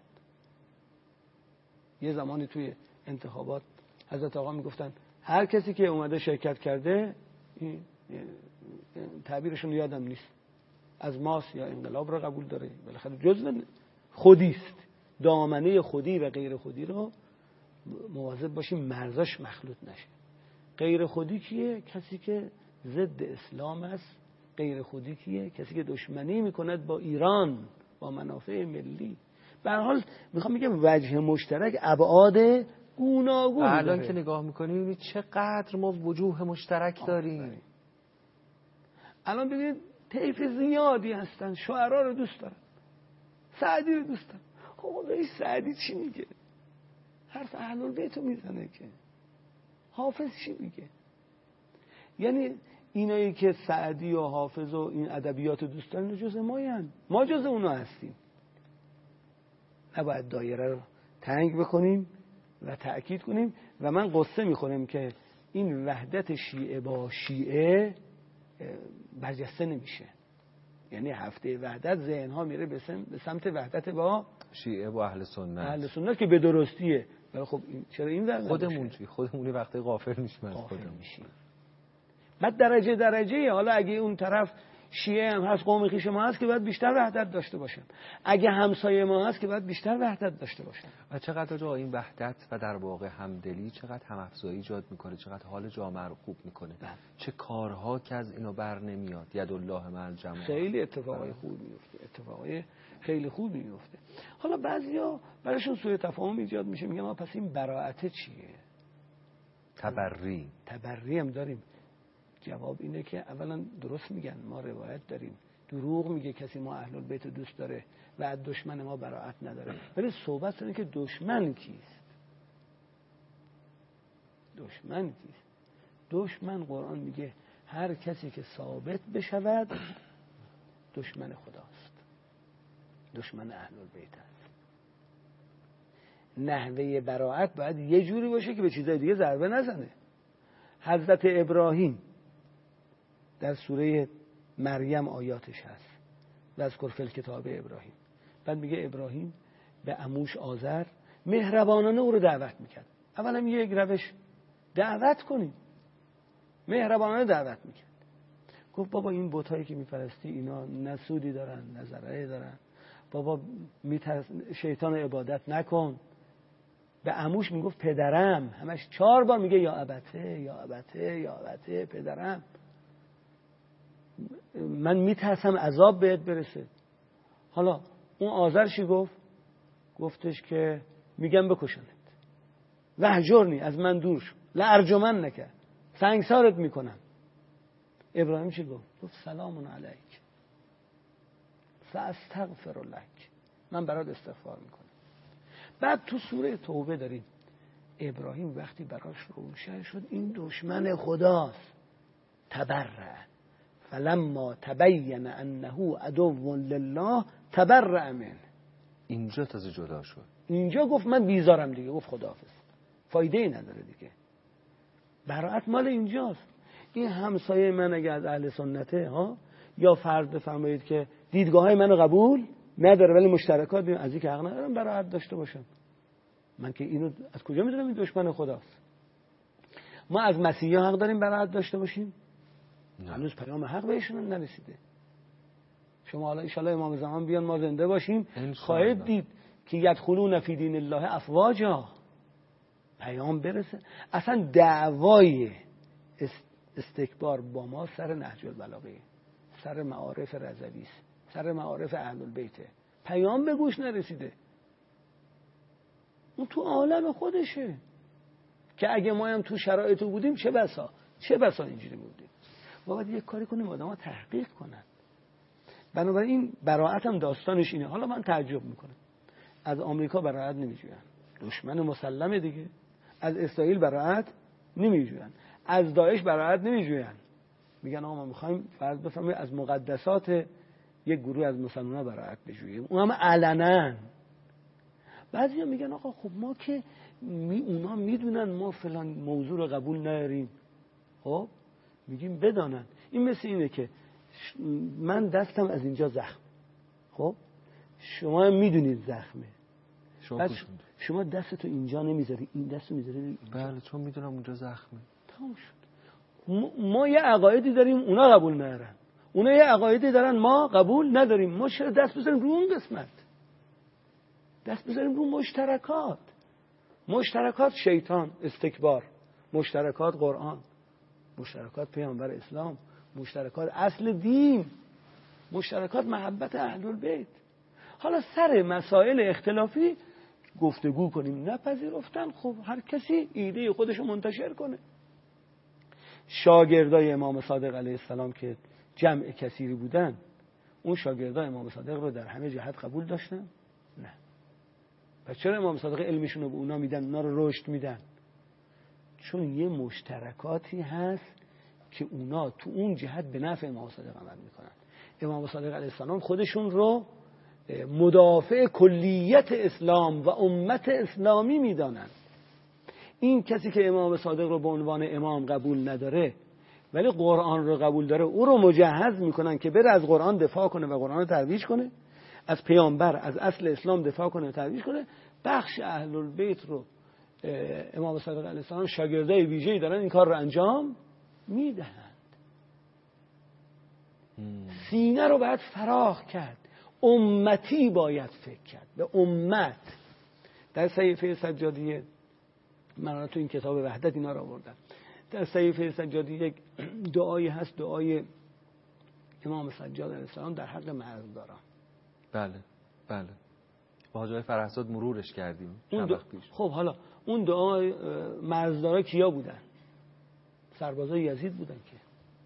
یه زمانی توی انتخابات حضرت آقا میگفتن هر کسی که اومده شرکت کرده، این تعبیرشون یادم نیست، از ماست یا انقلاب رو قبول داره، بالاخره جزء خودیست. دامنه خودی و غیر خودی رو مواظب باشیم مرزاش مخلوط نشه. غیر خودی کیه؟ کسی که ضد اسلام است. غیر خودی کیه؟ کسی که دشمنی میکند با ایران، با منافع ملی. به هر حال میخوام بگم وجه مشترک ابعاد گوناگون الان که نگاه میکنیم ببینید چقدر ما وجوه مشترک داریم. الان ببینید طیف زیادی هستن شاعرها رو دوست دارن، سعدی رو دوست دارن. خب آقای سعدی چی میگه؟ حرف اهل البیت رو میزنه که. حافظ چی میگه؟ یعنی اینایی که سعدی و حافظ و این ادبیات رو دوست دارن جزء ماییم، ما جزء اونا هستیم. نباید دایره رو تنگ بکنیم و تأکید کنیم. و من قصه میخورم که این وحدت شیعه با شیعه برجسته نمیشه. یعنی هفته وحدت ذهنها میره به سمت وحدت با شیعه با اهل سنت. اهل سنت که به درستیه. ولی خب چرا این ور خودمونی وقتی غافل میشیم از خودمون میشیم. بعد درجه حالا اگه اون طرف شیعه هم هست، قوم خویش ما هست که باید بیشتر وحدت داشته باشن، اگه همسایه ما هست که باید بیشتر وحدت داشته باشن. و چقدر جا این وحدت و در واقع همدلی چقدر همافزایی ایجاد میکنه، چقدر حال جامعه رو خوب میکنه. چه کارها که از اینو بر نمیاد. یدالله مع الجماعه. خیلی اتفاقای خوب میفته، اتفاقای خیلی خوبی میفته. حالا بعضیا براشون سوء تفاهم ایجاد میشه، میگن ما پس این براءت چیه؟ تبری هم داریم. جواب اینه که اولا درست میگن، ما روایت داریم، دروغ میگه کسی ما اهل البیت دوست داره و از دشمن ما براءت نداره. ولی صحبت اینه که دشمن کیست؟ دشمن قرآن میگه هر کسی که ثابت بشود دشمن خداست، دشمن اهل البیت است. نحوه براءت باید یه جوری باشه که به چیزای دیگه ضربه نزنه. حضرت ابراهیم در سوره مریم آیاتش هست، واذکر فی الکتاب ابراهیم. بعد میگه ابراهیم به عموش آزر مهربانانه او رو دعوت میکرد. اولا یک روش دعوت کنیم، مهربانانه دعوت میکرد. گفت بابا این بتایی که میپرستی اینا نه سودی دارن نه ضرری دارن، بابا شیطان عبادت نکن. به عموش میگفت پدرم، همش 4 بار میگه یا ابته یا ابته یا ابته، پدرم من میترسم عذاب بهت برسه. حالا اون آذرشی گفتش که میگم بکشنت، وهجرنی، از من دور شو، لارجمن نکه، سنگسارت میکنم. ابراهیم چی گفت سلام علیک ساستغفر لک، من برات استغفار میکنم. بعد تو سوره توبه داریم ابراهیم وقتی براش روشن شد این دشمن خداست، تبرأ فلما تبین انه عدو لله تبرأ منه. اینجا تازه جدا شد، اینجا گفت من بیزارم دیگه، گفت خداحافظ، فایده ای نداره دیگه. براءت مال اینجاست. این همسایه من اگه از اهل سنته یا فرض بفرمایید که دیدگاه‌های منو قبول نداره ولی مشترکات از این که حق ندارم براءت داشته باشم. من که اینو از کجا میدونم این دشمن خداست؟ ما از مسیحا حق داریم براءت داشته باشیم؟ هنوز پیام حق بهشون نرسیده. شما حالا ان شاءالله امام زمان بیان ما زنده باشیم خواهید دید که یدخلون فی دین الله افواجا، پیام برسه. اصلا دعوای استکبار با ما سر نهج البلاغه، سر معارف رضوی، سر معارف اهل البیت، پیام به گوش نرسیده. اون تو عالم خودشه که اگه ما هم تو شرایط بودیم چه بسا اینجوری بودیم. ما باید یک کاری کنیم آدم‌ها تحقیق کنن. بنابراین براءت هم داستانش اینه. حالا من تعجب میکنم از آمریکا براءت نمیجوین، دشمن مسلمه دیگه. از اسرائیل براءت نمیجوین، از داعش براءت نمیجوین. میگن آقا ما میخوایم فرض بفرمایید از مقدسات یک گروه از مسلمان‌ها براءت بجوییم، اونم علنا. بعضیا میگن آقا خب ما که اونا میدونن ما فلان موضوع رو قبول نداریم، خب میگیم بدانن. این مثل اینه که من دستم از اینجا زخم، خب شما هم میدونید زخمه، شما دستتو اینجا نمیذاری، این دستو میذاری اینجا. بله چون میدونم اونجا زخمه. تمام شد. ما یه عقایدی داریم اونا قبول ندارن، اونا یه عقایدی دارن ما قبول نداریم. ما چرا دست بزنیم رو اون قسمت؟ دست بزنیم رو مشترکات شیطان استکبار، مشترکات قرآن، مشترکات پیامبر اسلام، مشترکات اصل دین، مشترکات محبت اهل البیت. حالا سر مسائل اختلافی گفتگو کنیم، نپذیرفتن خب هر کسی ایده خودشو منتشر کنه. شاگردای امام صادق علیه السلام که جمع کثیری بودن، اون شاگردای امام صادق رو در همه جهت قبول داشتن؟ نه. پس چرا امام صادق علمشون رو به اونا میدن، اونا رو رشد میدن؟ چون یه مشترکاتی هست که اونا تو اون جهت به نفع امام صادق عمل میکنن. امام صادق علیه السلام خودشون رو مدافع کلیت اسلام و امت اسلامی میدانن. این کسی که امام صادق رو به عنوان امام قبول نداره ولی قرآن رو قبول داره، او رو مجهز میکنن که بره از قرآن دفاع کنه و قرآن رو ترویج کنه، از پیامبر، از اصل اسلام دفاع کنه و ترویج کنه، بخش اهل البیت رو امام صادق علیه السلام شاگردای ویژه‌ای دارن این کار رو انجام میدهند. سینه رو باید فراخ کرد، امتی باید فکر کرد، به امت. در صحیفه سجادیه، من تو این کتاب وحدت اینا رو آوردم، در صحیفه سجادیه یک دعایی هست، دعای امام سجاد علیه السلام در حق مرزداران. بله بله، با حاج آقای فرهزاد مرورش کردیم چند وقت پیش. خب حالا اون دعای مرزدارا کیا بودن؟ سربازای یزید بودن که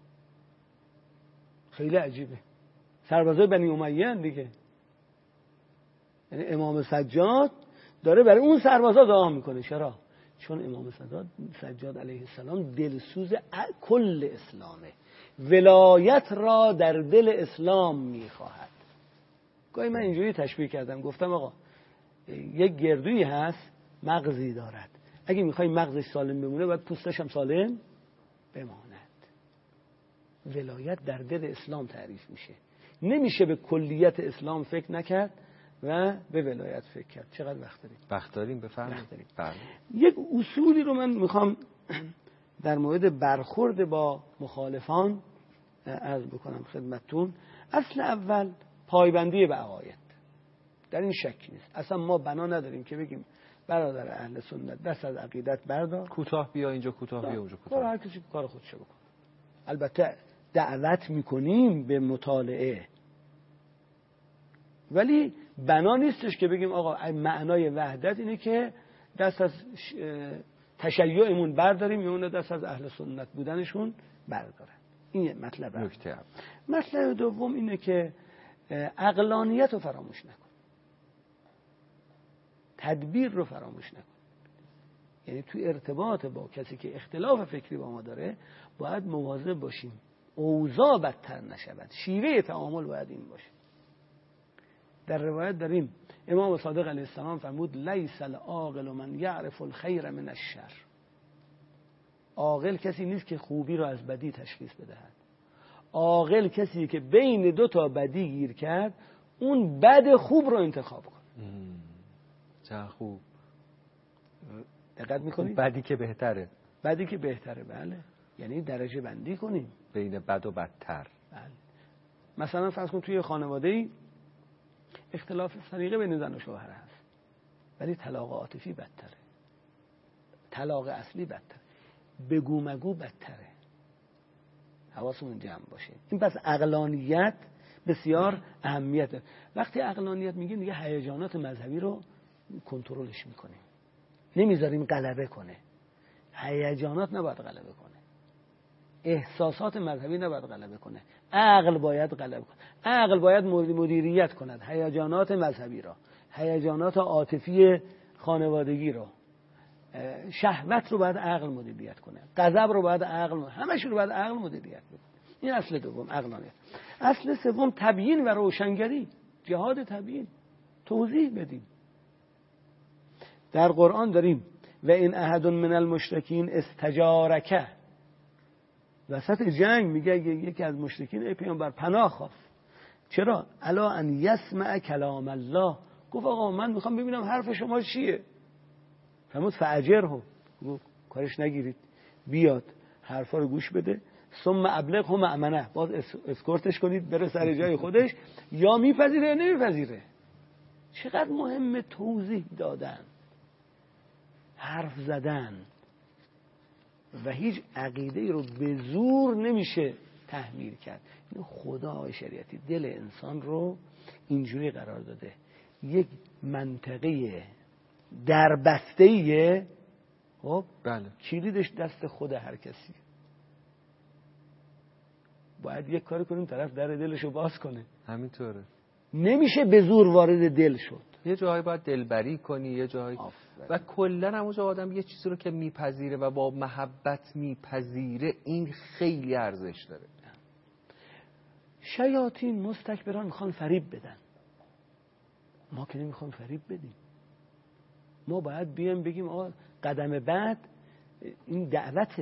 خیلی عجیبه، سربازای بنی امیه دیگه. یعنی امام سجاد داره برای اون سربازا دعا میکنه. چرا؟ چون امام سجاد علیه السلام دلسوز کل اسلامه، ولایت را در دل اسلام میخواهد. گاهی من اینجوری تشبیه کردم، گفتم آقا یک گردویی هست مغزی دارد، اگه میخوای مغزش سالم بمونه باید پوستش هم سالم بماند. ولایت در دل اسلام تعریف میشه، نمیشه به کلیت اسلام فکر نکرد و به ولایت فکر کرد. چقدر وقت داریم؟ وقت داریم، بفرمایید. بله. یک اصولی رو من میخوام در مورد برخورد با مخالفان عرض بکنم خدمتتون. اصل اول پایبندی به عقاید، در این شکی نیست. اصلا ما بنا نداریم که بگیم برادر اهل سنت دست از عقیدت بردار، کوتاه بیا اینجا، کوتاه بیا اونجا، کوتاه. هر کسی کار خودش بکنه. البته دعوت میکنیم به مطالعه، ولی بنا نیستش که بگیم آقا معنای وحدت اینه که دست از تشیعمون برداریم یا اون دست از اهل سنت بودنشون بردارن. این مطلب نکته. مطلب دوم اینه که عقلانیت رو فراموش نکن، تدبیر رو فراموش نکن. یعنی تو ارتباط با کسی که اختلاف فکری با ما داره باید مواظب باشیم اوضاع بدتر نشود، شیوه تعامل باید این باشه. در روایت داریم امام صادق علیه السلام فرمود لیس العاقل من یعرف الخیر من الشر. عاقل کسی نیست که خوبی رو از بدی تشخیص بدهد. عاقل کسی که بین دو تا بدی گیر کرد اون بد خوب رو انتخاب کن. چه خوب. دقت میکنید؟ بدی که بهتره. بدی که بهتره، بله. یعنی درجه بندی کنیم بین بد و بدتر. بله. مثلا فرض کن توی خانواده‌ای اختلاف سلیقه بین زن و شوهر هست، ولی طلاق عاطفی بدتره، طلاق اصلی بدتره، بگو مگو بدتره. حواسمون جمع باشه. این پس عقلانیت بسیار اهمیت داره. وقتی عقلانیت میگیم دیگه هیجانات مذهبی رو کنترلش میکنیم، نمیذاریم غلبه کنه. هیجانات نباید غلبه کنه، احساسات مذهبی نباید غلبه کنه، عقل باید غلبه کنه. عقل باید مدیریت کند هیجانات مذهبی را، هیجانات عاطفی خانوادگی را، شهوت رو باید عقل مدیریت کنه، غضب رو باید عقل، همش رو باید عقل مدیریت کنه. این اصل دوم، عقلانیت. اصل سوم تبیین و روشنگری، جهاد تبیین، توضیح بدیم. در قرآن داریم و این احد من المشرکین استجارک، وسط جنگ میگه یکی از مشرکین ای پیامبر پناه خواست. چرا؟ الا ان یسمع کلام الله. گفت آقا من میخوام ببینم حرف شما چیه. فرمود فاجره، گفت کارش نگیرید، بیاد حرفا رو گوش بده، ثم ابلغه مأمنه، باز اسکورتش کنید بره سر جای خودش، یا میپذیره یا نمیپذیره. چقدر مهمه توضیح دادن، حرف زدن. و هیچ عقیده رو به زور نمیشه تحمیل کرد. خدا شریعتی دل انسان رو اینجوری قرار داده، یک منطقه دربسته‌ایه. خب بله. کلیدش دست خود هر کسی. باید یک کاری کنیم طرف در دلشو باز کنه. همینطوره. نمیشه به زور وارد دل شد. یه جایی باید دلبری کنی، یه جایی و کلا همونجا آدم یه چیزی رو که میپذیره و با محبت میپذیره، این خیلی ارزش داره. شیاطین مستکبران میخوان فریب بدن، ما که نمیخوام فریب بدیم. ما باید بیایم بگیم آقا قدم بعد این دعوته.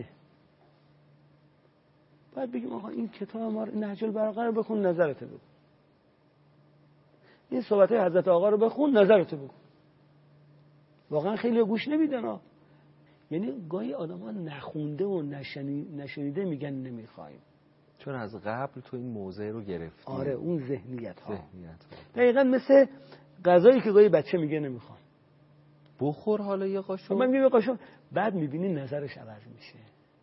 باید بگیم آقا این کتاب ما نهج البلاغه رو بخون، نظرت بگو. این صحبت حضرت آقا رو بخون، نظرت بگو. واقعا خیلی گوش نمیدن ها. یعنی گاهی آدم ها نخونده و نشنیده میگن نمیخوایم، چون از قبل تو این موضع رو گرفتی. آره اون ذهنیت ها دقیقا مثل غذایی که گاهی بچه میگه نمیخوام، بخور حالا یه قاشق، من میگم قاشق، بعد میبینی نظرش عوض میشه.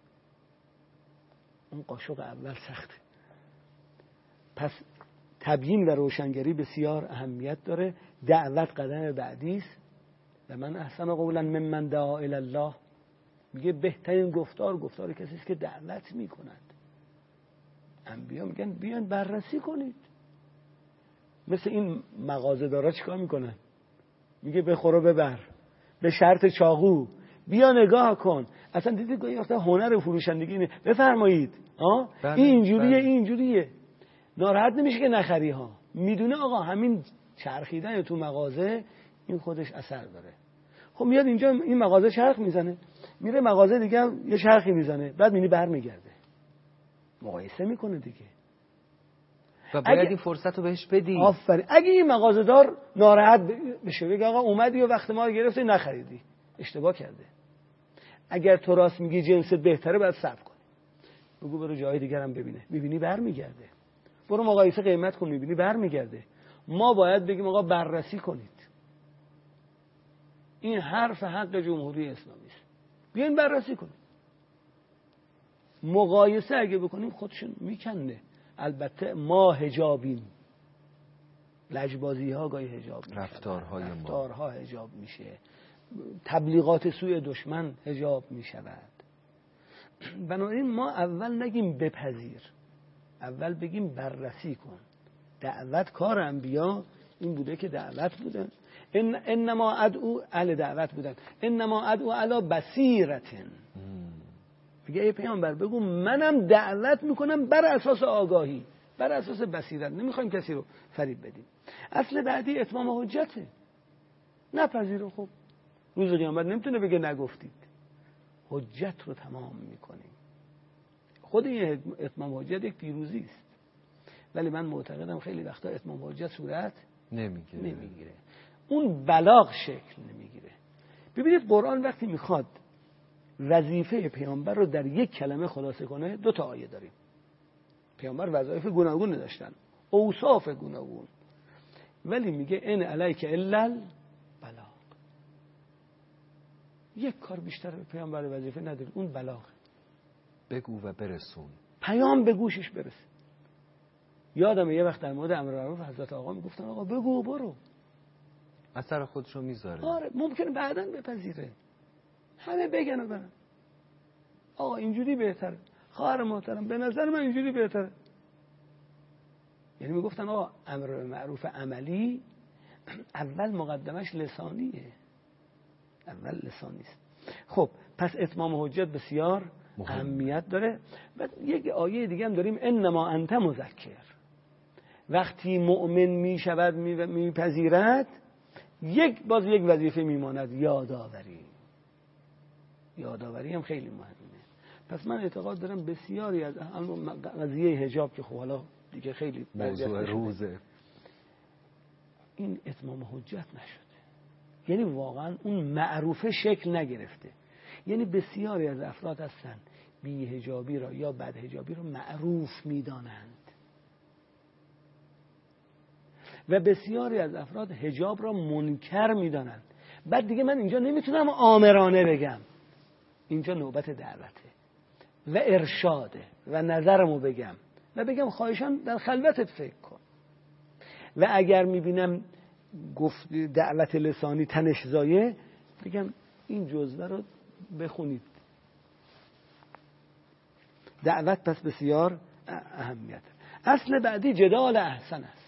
اون قاشق اول سخته. پس تبیین و روشنگری بسیار اهمیت داره. دعوت قدم بعدی است. و من احسن قولا ممن دعا الی الله، میگه بهترین گفتار کسی است که دعوت میکند. انبیا میگن بیان بررسی کنید. مثل این مغازه‌دارا چیکار میکنن؟ میگه بخور و ببر، به شرط چاقو، بیا نگاه کن. اصلا دیدید گاهی وقتا هنر فروشندگی اینه، بفرمایید این اینجوریه. ناراحت نمیشه که نخری ها، میدونه آقا همین چرخیدن تو مغازه این خودش اثر داره. خب میاد اینجا این مغازه چرخ میزنه، میره مغازه دیگه یه چرخی میزنه، بعد میبینی برمیگرده، مقایسه میکنه دیگه. و باید این فرصت رو بهش بدی. آفرین. اگه این مغازه‌دار ناراحت بشه بگه آقا اومدی و وقت ما رو گرفتی نخریدی، اشتباه کرده. اگر تو راست میگی جنست بهتره باید صبر کنی، بگو برو جای دیگر هم ببینی برمیگرده، برو مقایسه قیمت کن میبینی برمیگرده. ما باید بگیم آقا بررسی کنید. این حرف حق جمهوری اسلامی است، بیاین بررسی کنید. مقایسه اگه بکنیم خودشون میکنه. البته ما حجابیم، لجبازی ها گاهی حجاب میشه، رفتارها حجاب میشه، تبلیغات سوی دشمن حجاب میشود. بنابراین ما اول نگیم بپذیر، اول بگیم بررسی کن. دعوت کار انبیا این بوده که دعوت بودن، انما ادعو اهل دعوت بودن، انما ادعو علی بصیرتن. میگه ای پیامبر بگو منم دعوت میکنم بر اساس آگاهی، بر اساس بصیرت، نمیخوایم کسی رو فریب بدیم. اصل بعدی اتمام حجته. نپذیرو، خب روز قیامت نمیتونه بگه نگفتید، حجت رو تمام میکنیم. خود این اتمام حجت یک پیروزی است، ولی من معتقدم خیلی وقتا اتمام حجت صورت نمیگیره، اون بلاغ شکل نمیگیره. ببینید قرآن وقتی میخواد وظیفه پیامبر رو در یک کلمه خلاصه کنه، 2 تا آیه داریم. پیامبر وظایف گوناگون داشتن، اوصاف گوناگون، ولی میگه ان علیک الا البلاغ. یک کار بیشتر پیامبر وظیفه نداره، اون بلاغ. بگو و برسون، پیام به گوشش برسه. یادم یه وقت در مورد امر معروف حضرت آقا میگفتن آقا بگو و برو، اثر خودشو میذاره. آره ممکنه بعداً بپذیره، همه بگن و برن آقا اینجوری بهتره، خواهر محترم به نظر من اینجوری بهتره. یعنی میگفتن آقا امر معروف عملی اول مقدمش لسانیه، اول لسانی است. خب پس اتمام حجت بسیار اهمیت داره. و یک آیه دیگه هم داریم، انما انت مذکر. وقتی مؤمن میشود میپذیرد، یک وظیفه میماند، یادآوری هم خیلی مهمه. پس من اعتقاد دارم بسیاری از قضیه حجاب که خب حالا دیگه خیلی موضوع روزه، این اتمام حجت نشده، یعنی واقعا اون معروفه شکل نگرفته. یعنی بسیاری از افراد هستن بی حجابی را یا بد حجابی را معروف میدانند و بسیاری از افراد حجاب را منکر میدانند. بعد دیگه من اینجا نمیتونم آمرانه بگم، اینجا نوبت دعوته و ارشاده و نظرمو بگم و بگم خواهشان در خلوتت فکر کن. و اگر میبینم گفت دعوت لسانی تنش زایه، بگم این جزوه رو بخونید. دعوت پس بسیار اهمیت. اصل بعدی جدال احسن است.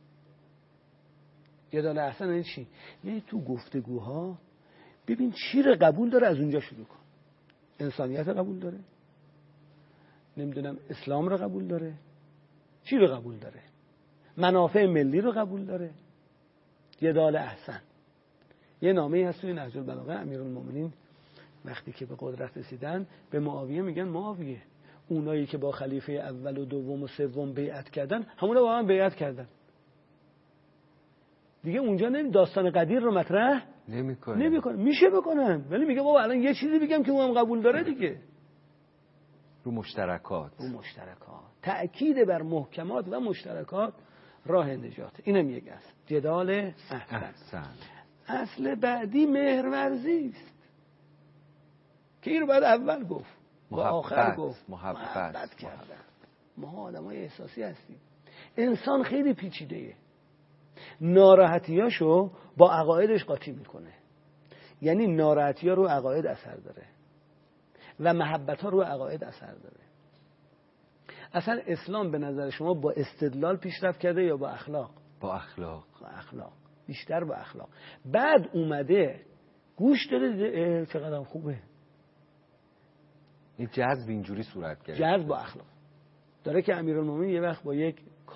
جدال احسن یعنی چی؟ یعنی تو گفتگوها ببین چی رو قبول داره، از اونجا شروع کن. انسانیت رو قبول داره، نمیدونم اسلام رو قبول داره، چی رو قبول داره، منافع ملی رو قبول داره. جدال احسن. یه نامه‌ای هست توی نهج البلاغه، امیرالمومنین وقتی که به قدرت رسیدن به معاویه میگن معاویه اونایی که با خلیفه اول و دوم و سوم بیعت کردن همونا با من بیعت کردن. دیگه اونجا داستان قدیر رو مطرح نمیکنه. میشه بکنن، ولی میگه بابا الان یه چیزی بگم که اونم قبول داره دیگه. رو مشترکات تأکید بر محکمات و مشترکات راه نجات. اینم یک اصل. جدال احسن. اصل بعدی مهرورزی است که این رو بعد اول گفت و آخر گفت. محبت کردن. ما آدمای احساسی هستیم. انسان خیلی پیچیده‌ایه. ناراحتیاشو با عقایدش قاطی میکنه. یعنی ناراحتی‌ها رو عقاید اثر داره و محبت‌ها رو عقاید اثر داره. اصلا اسلام به نظر شما با استدلال پیشرفت کرده یا با اخلاق؟ با اخلاق. بیشتر با اخلاق. بعد اومده گوش داده چقدر خوبه. این جذب اینجوری صورت گرفت. جذب با اخلاق. داره که امیرالمومنین یه وقت با یک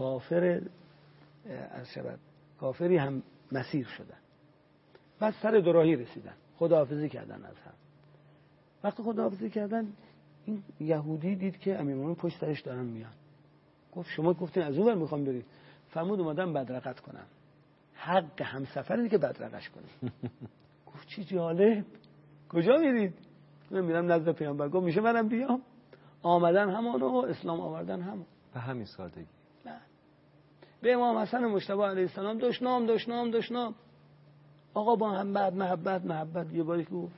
کافری هم مسیر شدن. بعد سر دوراهی رسیدن. خداحافظی کردن از هم. وقتی خداحافظی کردن این یهودی دید که امیرالمومنین پشت سرش دارن میان. گفت شما گفتین از اون ور میخوام برید. فرمود اومدم بدرقت کنم. حق همسفری که بدرقش کنیم. گفت چی جالب. کجا میرید؟ من میرم نزد پیامبر. گفت میشه منم بیام؟ آمدن همانو و اسلام آوردن همون. به همین سادگی. به امام حسن مجتبی علیه السلام دشنام آقا با هم بعد محبت یه باری گفت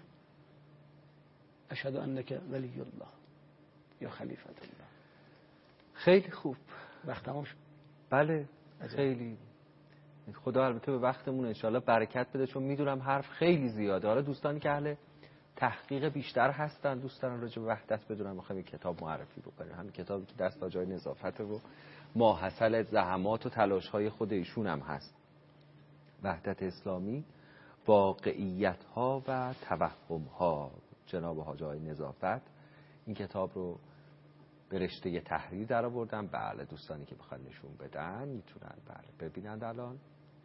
اشهد انک ولی الله یا خلیفت الله. خیلی خوب. وقت تمام شد. بله خیلی. خدا البته به وقتمون انشالله برکت بده، چون میدونم حرف خیلی زیاده. حالا دوستانی که اهل تحقیق بیشتر هستن، دوست دارن راجع به وحدت بدونن، میخوایم یک کتاب معرفی بکنیم. همین کتابی که دست آجای نظافت و ماحصل زحمات و تلاش‌های خود ایشون هم هست. وحدت اسلامی، واقعیت‌ها و توهم‌ها، جناب حاج آقای نظافت این کتاب رو به رشته تحریر در آوردن. بله دوستانی که بخواد نشون بدن میتونن بله ببینند. الان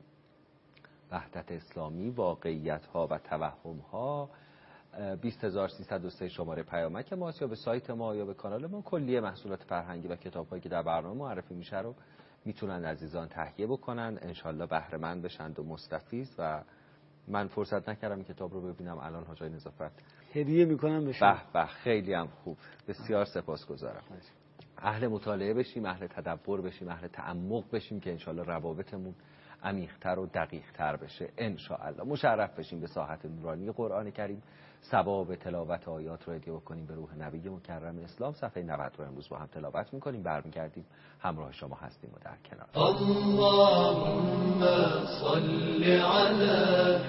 وحدت اسلامی، واقعیت‌ها و توهم‌ها، 20303 شماره پیامک ماست، یا به سایت ما یا به کانال ما کلیه محصولات فرهنگی و کتاب‌هایی که در برنامه معرفی میشه رو میتونن عزیزان تهیه بکنن، انشالله بهره مند بشند و مستفیض. و من فرصت نکردم این کتاب رو ببینم، الان حاج آقای نظافت هدیه میکنم به شما. به خیلی هم خوب، بسیار سپاسگزارم. اهل مطالعه بشیم، اهل تدبر بشیم، اهل تعمق بشیم که انشالله روابطمون عمیق‌تر و دقیق‌تر بشه انشاءالله. مشرف بشیم به ساحت نورانی قرآن کریم، ثواب تلاوت آیات رو هدیه بکنیم به روح نبی مکرم اسلام. صفحه 90 رو امروز با هم تلاوت می‌کنیم، برمیگردیم همراه شما هستیم و در کنار. اللهم صل علی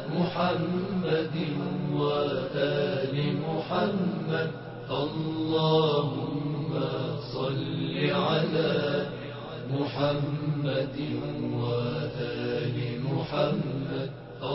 محمد و آل محمد. اللهم صل علی محمد و آل محمد.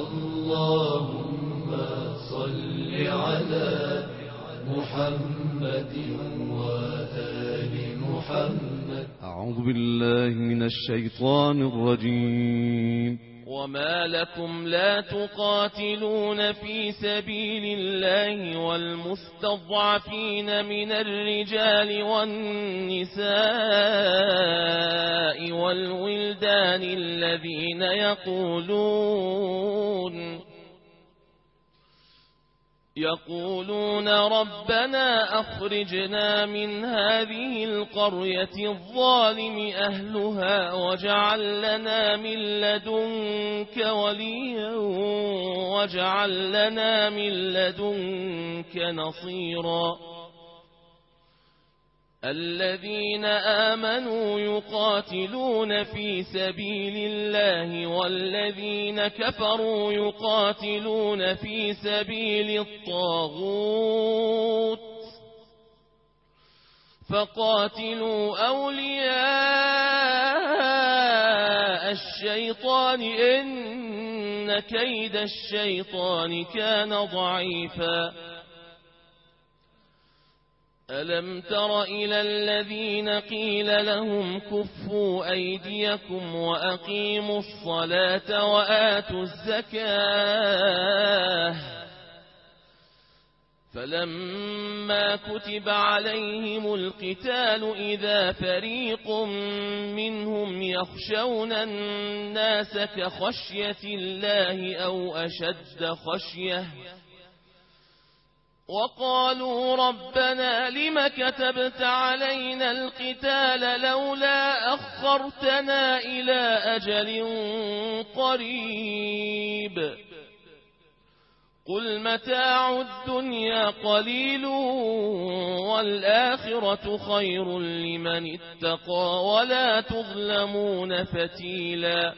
اللهم صل علی محمد و آل محمد. اعوذ بالله من الشیطان الرجیم. وما لكم لا تقاتلون في سبيل الله والمستضعفين من الرجال والنساء والولدان الذين يقولون ربنا أخرجنا من هذه القرية الظالم أهلها واجعل لنا من لدنك وليا واجعل لنا من لدنك نصيرا. الذين آمنوا يقاتلون في سبيل الله والذين كفروا يقاتلون في سبيل الطاغوت فقاتلوا أولياء الشيطان إن كيد الشيطان كان ضعيفا. ألم تر إلى الذين قيل لهم كفوا أيديكم وأقيموا الصلاة وآتوا الزكاة فلما كتب عليهم القتال إذا فريق منهم يخشون الناس كخشية الله أو أشد خشية وقالوا ربنا لم كتبت علينا القتال لولا أخرتنا إلى أجل قريب قل متاع الدنيا قليل والآخرة خير لمن اتقى ولا تظلمون فتيلا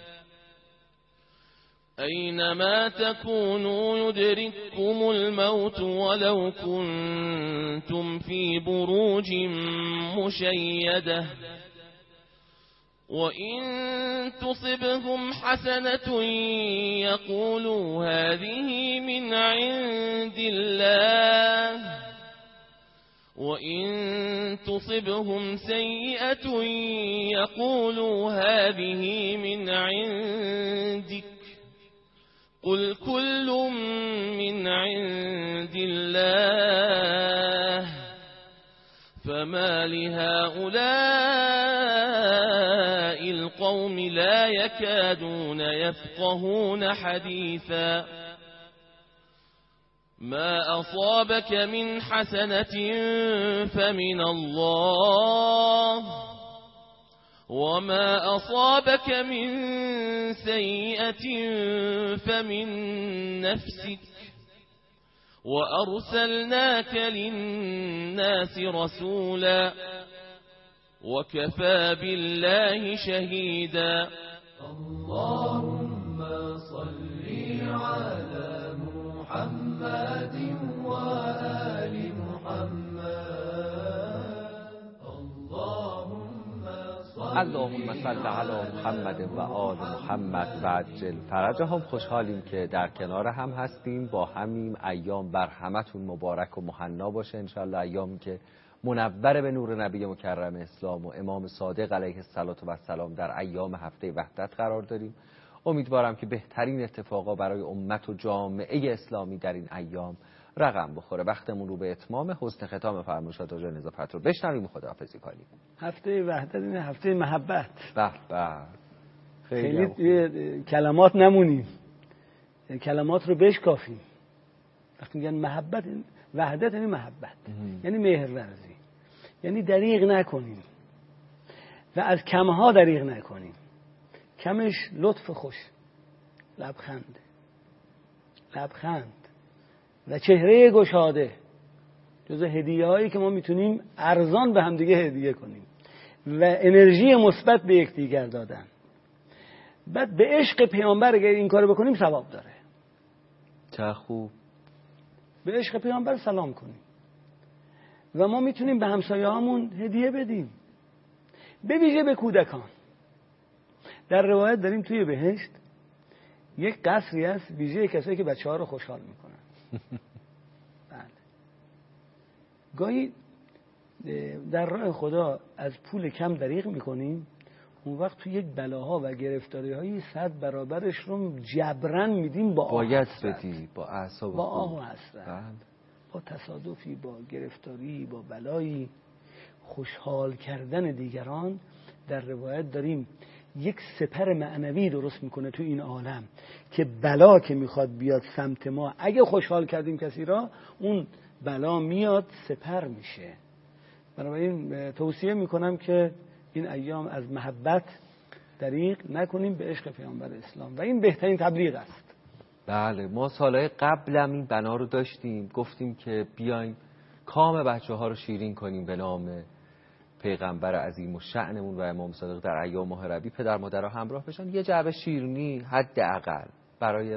أينما تكونوا يدرككم الموت ولو كنتم في بروج مشيدة وإن تصبهم حسنة يقولوا هذه من عند الله وإن تصبهم سيئة يقولوا هذه من عندك قل كل من عند الله فما لهؤلاء القوم لا يكادون يفقهون حديثا ما أصابك من حسنة فمن الله وما أصابك من سيئة فمن نفسك وأرسلناك للناس رسولا وكفى بالله شهيدا اللهم صل على محمد وآل محمد اللهم صل علی محمد و آل محمد و عجل فرجهم. خوشحالیم که در کنار هم هستیم، با همین ایام بر همتون مبارک و مهنا باشه انشالله. ایامی که منور به نور نبی مکرم اسلام و امام صادق علیه السلام در ایام هفته وحدت قرار داریم. امیدوارم که بهترین اتفاقا برای امت و جامعه اسلامی در این ایام رقم بخوره. وقتمون رو به اتمام. حسن ختام فرمایشات آقای نظافت رو بشنویم و خداحافظی کنیم. هفته وحدت این هفته محبت. به به. خیلی کلمات نمونیم، کلمات رو بشکافیم. وقتی میگن محبت، وحدت یعنی محبت، یعنی مهرورزی، یعنی دریغ نکنیم و از کمها دریغ نکنیم. کمش لطف خوش، لبخند و چهره گشاده، جز هدیه هایی که ما میتونیم ارزان به همدیگه هدیه کنیم و انرژی مثبت به یکدیگر دادن. بعد به عشق پیامبر اگر این کارو بکنیم ثواب داره. چه خوب. به عشق پیامبر سلام کنیم و ما میتونیم به همسایه‌هامون هدیه بدیم، به ویژه به کودکان. در روایت داریم توی بهشت یک قصری هست ویژه کسایی که بچه‌ها رو خوشحال میکنن. بله. گاهی در راه خدا از پول کم دریغ میکنیم، اون وقت توی یک بلاها و گرفتاری‌های 100 برابرش رو جبران میدیم با باید بدی، با اعصاب، با آه و حسرت، با تصادفی، با گرفتاری، با بلایی. خوشحال کردن دیگران در روایت داریم یک سپر معنوی درست میکنه تو این عالم که بلا که میخواد بیاد سمت ما، اگه خوشحال کردیم کسی را، اون بلا میاد سپر میشه. بنابراین توصیه میکنم که این ایام از محبت دریغ نکنیم، به عشق پیامبر اسلام، و این بهترین تبلیغ است. بله، ما سالهای قبلم این بنا رو داشتیم، گفتیم که بیایم کام بچه‌ها رو شیرین کنیم به نام پیغمبر عظیم و شأنمون و امام صادق در ایام ماه ربیع. پدر مادرها همراه بشن، یه جعبه شیرینی حداقل برای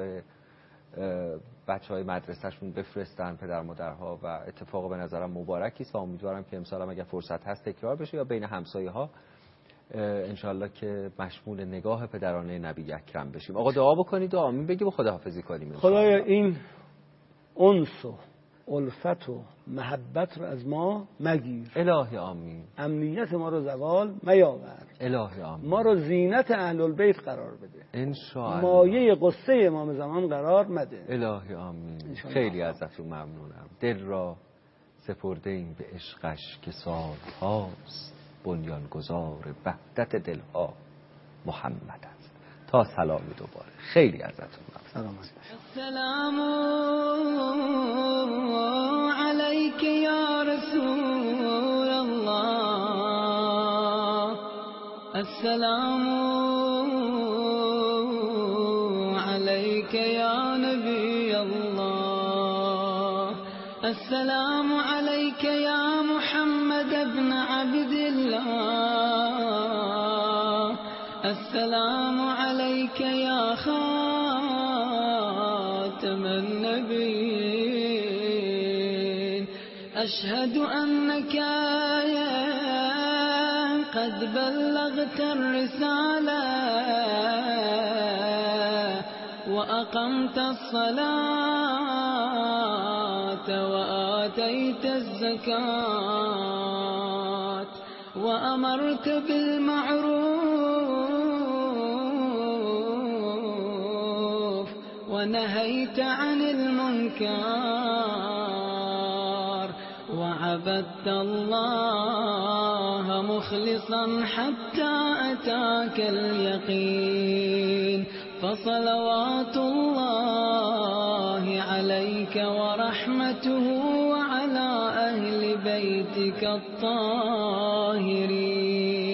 بچهای مدرسهشون بفرستن پدر مادرها، و اتفاق به نظرم مبارکی است و امیدوارم که امسال هم اگر فرصت هست تکرار بشه یا بین همسایه‌ها انشالله که مشمول نگاه پدرانه نبی اکرم بشیم. آقا دعا بکنید و آمین بگیم و خداحافظی کنیم. خدایا این انس و الفت و محبت رو از ما مگیر. الهی آمین. امنیت ما رو زوال میاور. الهی آمین. ما رو زینت اهل البیت قرار بده. انشاءالله. مایه قصه امام زمان قرار مده. الهی آمین. خیلی ازتون ممنونم. دل را سپرده ایم به عشقش که سال هاست، بنیانگذار وحدت دلها محمد است. تا سلامی دوباره، خیلی ازتون ممنونم. السلام علیک یا رسول الله، السلام علیک یا نبی الله، السلام علیک یا محمد ابن عبد الله، السلام علیک یا خاتم النبیین، اشهد انک قد بلغت الرسالة وأقمت الصلاة وآتيت الزكاة وأمرت بالمعروف ونهيت عن المنكر وعبدت الله مخلصا حتى أتاك اليقين، فصلوات الله عليك ورحمته وعلى أهل بيتك الطاهرين.